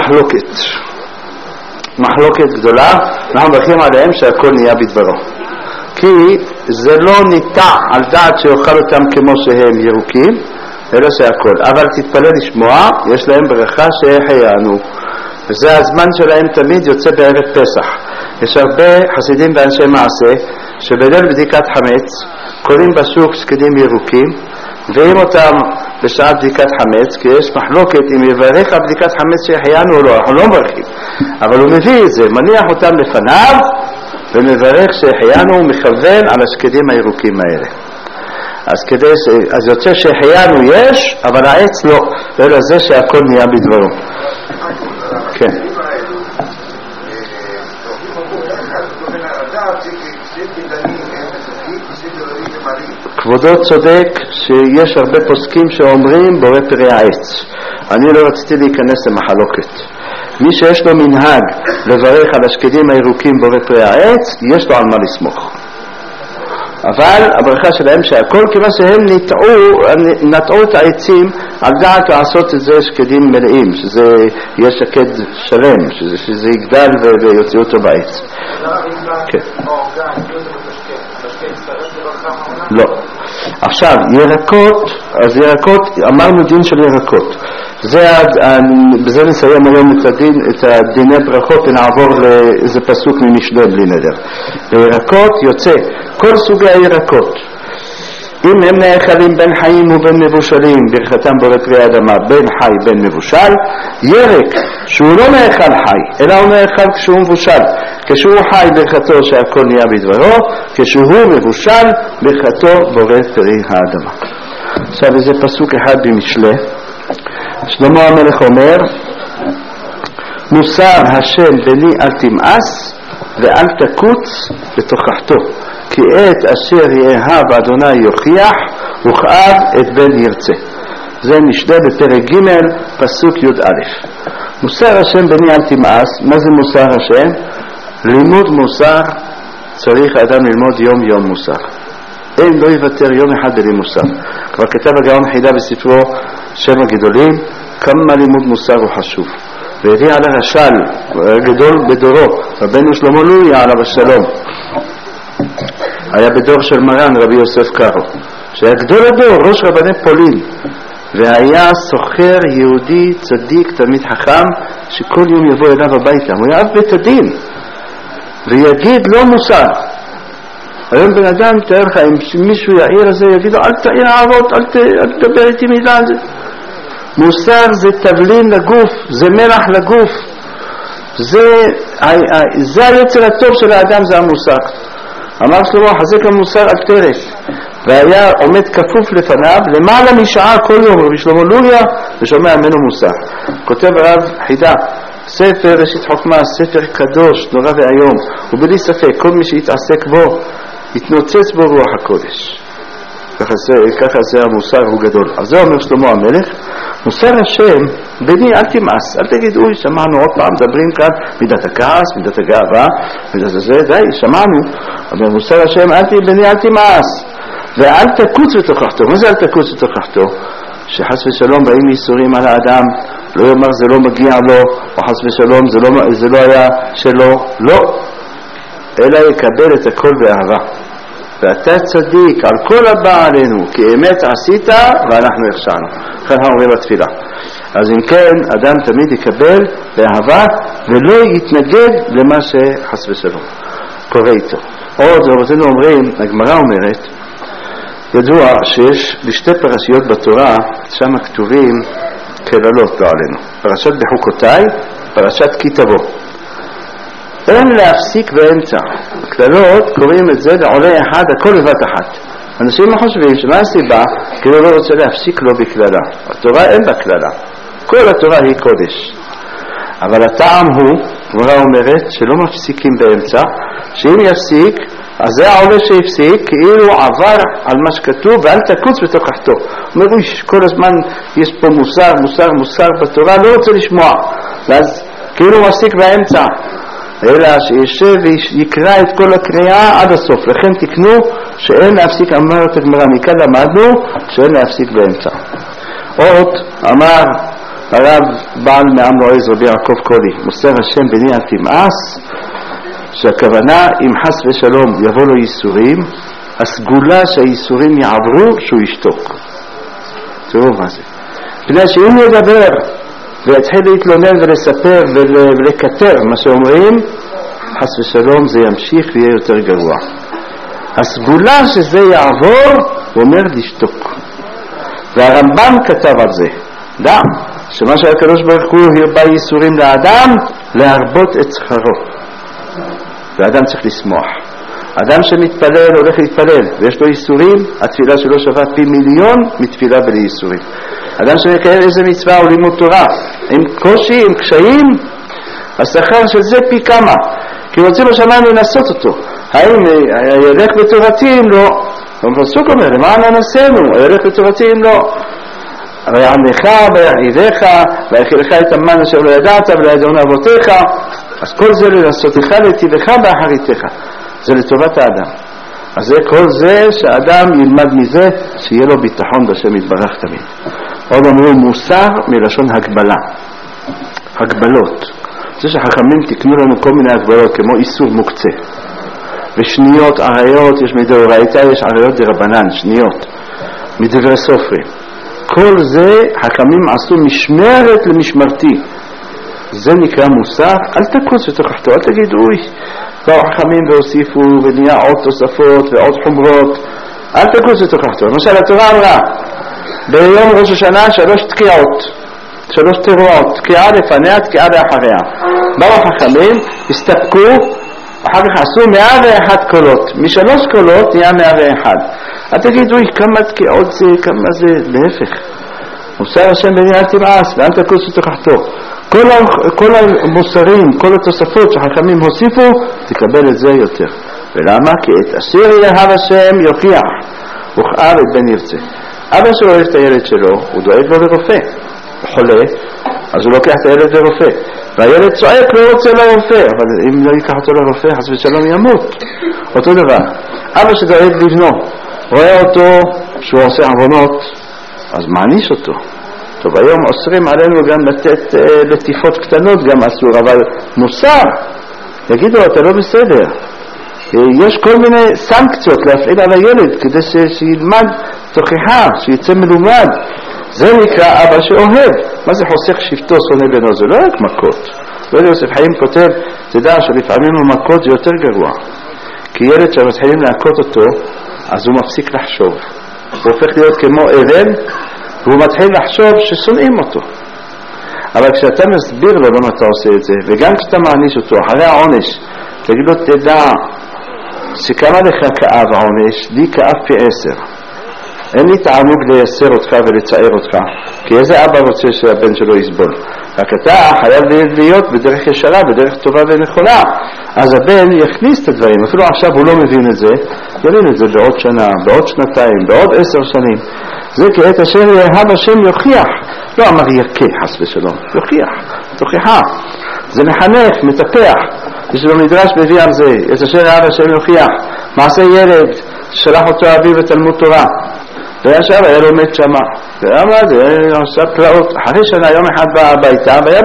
מחלוקת גדולה, אנחנו מברכים עליהם שהכל נהיה בדברו, כי זה לא ניטע על דעת שיאכל אותם כמו שהם ירוקים, אלא שהכל. אבל תתפלא לשמוע, יש להם ברכה שהחיינו, וזה הזמן שלהם תמיד יוצא בערב פסח. יש הרבה חסידים ואנשי מעשה שבליל בדיקת חמץ קונים בשוק שקדים ירוקים, ואם אותם בשעה בדיקת חמץ, כי יש מחלוקת אם יברך על בדיקת חמץ שהחיינו או לא, אנחנו לא מברכים, אבל הוא מביא את זה, מניח אותם לפניו ומברך שהחיינו, ומכוון על השקדים הירוקים האלה. אז יוצא שהחיינו יש, אבל העץ לא, אלא זה שהכל נהיה בדברו. כן. כבודו צודק שיש הרבה פוסקים שאומרים בורא פרי העץ. אני לא רציתי להיכנס למחלוקת. מי שיש לו מנהג לברך על השקדים הירוקים בורא פרי העץ, יש לו על מה לסמוך. אבל הברכה שלהם שהכל כיוון שהם נטעו את העצים על דעת לעשות את זה שקדים מלאים, שזה יהיה שקד שלם, שזה יגדל ויוציאו אותו בעץ. כן. לא. עכשיו, ירקות, אז ירקות, אמרנו דין של ירקות. בזה נסיים היום את הדיני ברכות ונעבור לאיזה פסוק ממשנה בלי נדר. בירקות יוצא כל סוגי הירקות, אם הם נאכלים בין חיים ובין מבושלים, ברכתם בורא פרי האדמה, בין חי בין מבושל. ירק שהוא לא נאכל חי אלא הוא נאכל כשהוא מבושל, כשהוא חי ברכתו שהכל נהיה בדברו, כשהוא מבושל ברכתו בורא פרי האדמה. עכשיו איזה פסוק אחד במשלי. שלמה המלך אומר, מוסר השם בני אל תמאס ואל תקוץ בתוכחתו, כי עת אשר יאהב אדוני יוכיח וכאב את בן ירצה. זה משנה בפרק ג' פסוק י"א. מוסר השם בני אל תמאס. מה זה מוסר השם? לימוד מוסר צריך האדם ללמוד יום יום מוסר. אין לא יוותר יום אחד בלי מוסר. כבר כתב הגאון חידה בספרו שם הגדולים כמה לימוד מוסר הוא חשוב, והביא על הרש"ל הגדול בדורו רבנו שלמה לוריה עליו השלום, היה בדור של מרן רבי יוסף קארו, שהיה גדול הדור, ראש רבני פולין, והיה סוחר יהודי צדיק תלמיד חכם שכל יום יבוא אליו הביתה. הוא היה אב בית הדין ויגיד לא מוסר. היום בן אדם, תאר לך, אם מישהו יעיר על זה, יגיד לו, אל תעיר הערות, אל תדבר איתי מילה על זה. מוסר זה תבלין לגוף, זה מלח לגוף. זה היצר הטוב של האדם, זה המוסר. אמר שלמה, חזק המוסר על תרש. והיה עומד כפוף לפניו, למעלה משעה כל יום, רבי שלמה לוריה, ושומע ממנו מוסר. כותב הרב חידה, ספר ראשית חוכמה, ספר קדוש, נורא והיום, ובלי ספק, כל מי שיתעסק בו, יתנוצץ בו רוח הקודש. ככה זה המוסר הוא גדול. אז זה אומר שלמה המלך, מוסר השם בני אל תמאס. אל תגיד אוי שמענו עוד פעם, מדברים כאן מידת הכעס, מידת הגאווה, מידת זה, די שמענו. אבל מוסר השם בני אל תמאס ואל תקוץ בתוכחתו. מה זה אל תקוץ בתוכחתו? שחס ושלום באים ייסורים על האדם, לא יאמר זה לא מגיע לו, או חס ושלום זה לא היה שלו, לא, אלא יקבל את הכל באהבה. ואתה צדיק על כל הבא עלינו, כי אמת עשית ואנחנו הרשענו. כך אומרים בתפילה. אז אם כן, אדם תמיד יקבל באהבה ולא יתנגד למה שחס ושלום קורה איתו. עוד רבותינו אומרים, הגמרא אומרת, ידוע שיש בשתי פרשיות בתורה, שם כתובים קללות לא עלינו. פרשת בחוקותיי, פרשת כי תבוא. אין להפסיק באמצע. הכללות קוראים את זה לעולה אחד, הכל בבת אחת. אנשים חושבים שמה הסיבה? כי הוא לא רוצה להפסיק לו בכללה. התורה אין בה כללה. כל התורה היא קודש. אבל הטעם הוא, גמרא אומרת, שלא מפסיקים באמצע, שאם יפסיק, אז זה העולה שהפסיק, כאילו עבר על מה שכתוב, ואל תקוץ בתוכחתו. אומר, כל הזמן יש פה מוסר בתורה, לא רוצה לשמוע. ואז כאילו מפסיק באמצע. אלא שישב ויקרא את כל הקריאה עד הסוף. לכן תקנו שאין להפסיק, אמרת הגמרא, מכאן למדנו שאין להפסיק באמצע. עוד אמר הרב בעל מעם נועז רבי יעקב קולי, מוסר השם בני אל תמאס, שהכוונה אם חס ושלום יבוא לו ייסורים, הסגולה שהייסורים יעברו שהוא ישתוק. תראו מה זה. בגלל שאם ידבר ויתחיל להתלונן ולספר ולקטר מה שאומרים, חס ושלום זה ימשיך ויהיה יותר גרוע. הסגולה שזה יעבור, הוא אומר לשתוק. והרמב"ם כתב על זה, דם, שמה שהקדוש ברוך הוא הרבה ייסורים לאדם, להרבות את שכרו. והאדם צריך לשמוח. אדם שמתפלל הולך להתפלל ויש לו ייסורים, התפילה שלו שווה פי מיליון מתפילה בלי ייסורים. אדם שמקיים איזה מצווה או לימוד תורה עם קושי, עם קשיים, השכר של זה פי כמה, כי רוצים בשמיים לנסות אותו. האם ילך בצורתי? אם לא. הפסוק אומר, למען נעשינו, ילך בצורתי? אם לא. ויענך וירעידך ויאכילך את המן אשר לא ידעת ולא ידעון אבותיך. אז כל זה לעשותך לטיבך באחריתך, זה לטובת האדם. אז זה כל זה שהאדם ילמד מזה שיהיה לו ביטחון בשם יתברך תמיד. עוד אמרו מוסר מלשון הגבלה, הגבלות. זה שחכמים תקנו לנו כל מיני הגבלות כמו איסור מוקצה ושניות עריות, יש מדאורייתא, יש עריות דרבנן, שניות מדברי סופרים. כל זה חכמים עשו משמרת למשמרתי, זה נקרא מוסר. אל תקוץ ותוכחתו, אל תגיד אוי באו חכמים והוסיפו ונהיה עוד תוספות ועוד חומרות, אל תקוץ ותוכחתו. למשל התורה אמרה ביום ראש השנה 3 תקיעות, 3 תרועות, תקיעה לפניה, תקיעה לאחריה. באו החכמים, הסתפקו, אחר כך עשו 101 קולות, מ3 קולות נהיה 101. אל תגידו כמה תקיעות זה, כמה זה, להפך. מוסר השם בני אל תמאס ואל תקוץ ותוכחתו. כל המוסרים, כל התוספות שחכמים הוסיפו, תקבל את זה יותר. ולמה? כי את אשר יאהב השם יוכיח וכאב את בן ירצה. אבא שלו אוהב את הילד שלו, הוא דואג לו לרופא, הוא חולה, אז הוא לוקח את הילד לרופא, והילד צועק לא רוצה לרופא, אבל אם לא ייקח אותו לרופא חס ושלום ימות. אותו דבר, אבא שדואג לבנו, רואה אותו שהוא עושה עוונות, אז מעניש אותו. טוב, היום אוסרים עלינו גם לתת לטיפות קטנות, גם אסור, אבל מוסר, יגידו אתה לא בסדר, יש כל מיני סנקציות להפעיל על הילד כדי שילמד תוכחה, שיצא מלומד. זה נקרא אבא שאוהב. מה זה חוסך שבטו שונא בנו? זה לא רק מכות. רבי יוסף חיים כותב, תדע שלפעמים המכות זה יותר גרוע, כי ילד שמתחילים להכות אותו אז הוא מפסיק לחשוב, הוא הופך להיות כמו אבן והוא מתחיל לחשוב ששונאים אותו. אבל כשאתה מסביר לו למה אתה עושה את זה, וגם כשאתה מעניש אותו אחרי העונש, תגיד לו תדע שכמה לך כאב העונש, לי כאב פי 10. אין לי תענוג לייסר אותך ולצער אותך, כי איזה אבא רוצה שהבן שלו יסבול? רק אתה חייב להיות בדרך ישרה, בדרך טובה ונכונה. אז הבן יכניס את הדברים, אפילו עכשיו הוא לא מבין את זה, יבין את זה בעוד שנה, בעוד שנתיים, בעוד 10 שנים. זה כי את אשר יאהב השם יוכיח, לא אמר יקה חס ושלום, יוכיח, תוכחה. זה מחנך, מטפח. יש לו מדרש מביא על זה, את אשר יאהב השם יוכיח. מעשה ילד, שלח אותו אביו בתלמוד תורה, וישב היה לומד שמה, ואמר זה עושה פלאות. אחרי שנה יום אחד בא הביתה והיה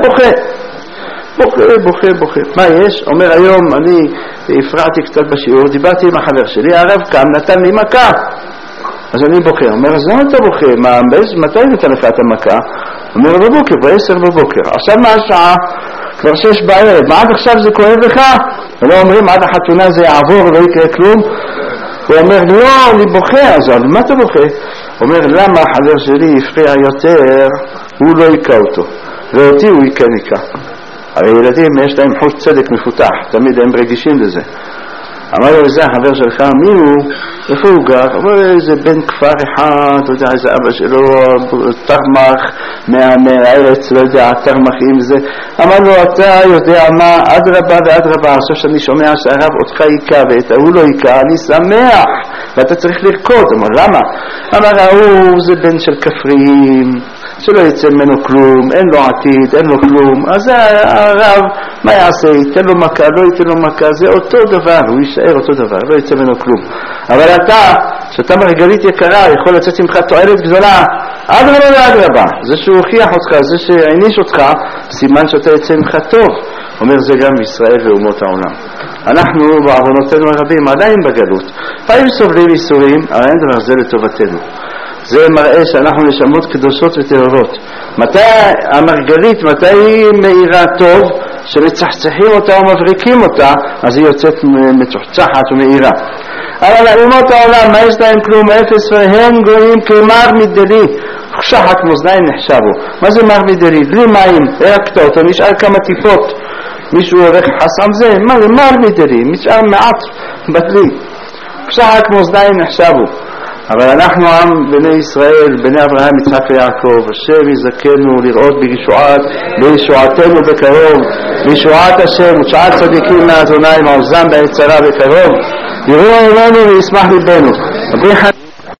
בוכה. מה יש? אומר היום אני הפרעתי קצת בשיעור, דיברתי עם החבר שלי, הרב קם נתן לי מכה, אז אני בוכה. אומר אז למה אתה בוכה? מתי נתן לך את המכה? אומר בבוקר, ב10 בבוקר. עכשיו מה השעה? כבר 6 בערב, מה עד עכשיו זה כואב לך? ולא אומרים עד החתונה זה יעבור ולא יקרה כלום. הוא אומר לא, אני בוכה. אז מה אתה בוכה? הוא אומר למה החבר שלי הפריע יותר, הוא לא יקע אותו, ואותי הוא יקע ניקע. הרי ילדים יש להם חוש צדק מפותח, תמיד הם רגישים לזה. אמר לו לזה החבר שלך, מי הוא? איפה הוא גר? אמר לו איזה בן כפר אחד, לא יודע איזה אבא שלו תרמח מהארץ, לא יודע תרמחים זה. אמר לו אתה יודע מה, אדרבה ואדרבה, עכשיו שאני שומע שהרב אותך יקע ואת ההוא לא יקע, אני שמח ואתה צריך לרקוד. אמר למה? אמר ההוא זה בן של כפריים שלא יצא ממנו כלום, אין לו עתיד, אין לו כלום, אז הרב מה יעשה? ייתן לו מכה, לא ייתן לו מכה, זה אותו דבר, הוא יישאר אותו דבר, לא יצא ממנו כלום. אבל אתה, שאתה מרגלית יקרה, יכול לצאת ממך תועלת גדולה, אדרבה ואדרבה. זה שהוא הוכיח אותך, זה שהעניש אותך, סימן שאתה יצא ממך טוב. אומר זה גם בישראל ואומות העולם. אנחנו בעוונותינו הרבים עדיין בגלות, פעמים סובלים איסורים, אבל אין דבר זה לטובתנו. זה מראה שאנחנו נשמות קדושות וטהורות. מתי המרגלית, מתי היא מאירה טוב, שמצחצחים אותה ומבריקים אותה, אז היא יוצאת מצוחצחת ומאירה. אבל לאומות העולם, מה יש להם כלום? אפס, והם גויים כמר מדלי, שחק מאזניים נחשבו. מה זה מר מדלי? בלי מים, הרקת אותו, נשאר כמה טיפות, מישהו הולך חסם זה, מה זה מר מדלי? נשאר מעט בדלי, שחק מאזניים נחשבו. אבל אנחנו עם בני ישראל, בני אברהם, יצחק ויעקב, השם יזכנו לראות בישועתנו בקרוב, בישועת השם ותשועת צדיקים לאדוני מעוזם בעת צרה בקרוב, יראו עינינו וישמח ליבנו.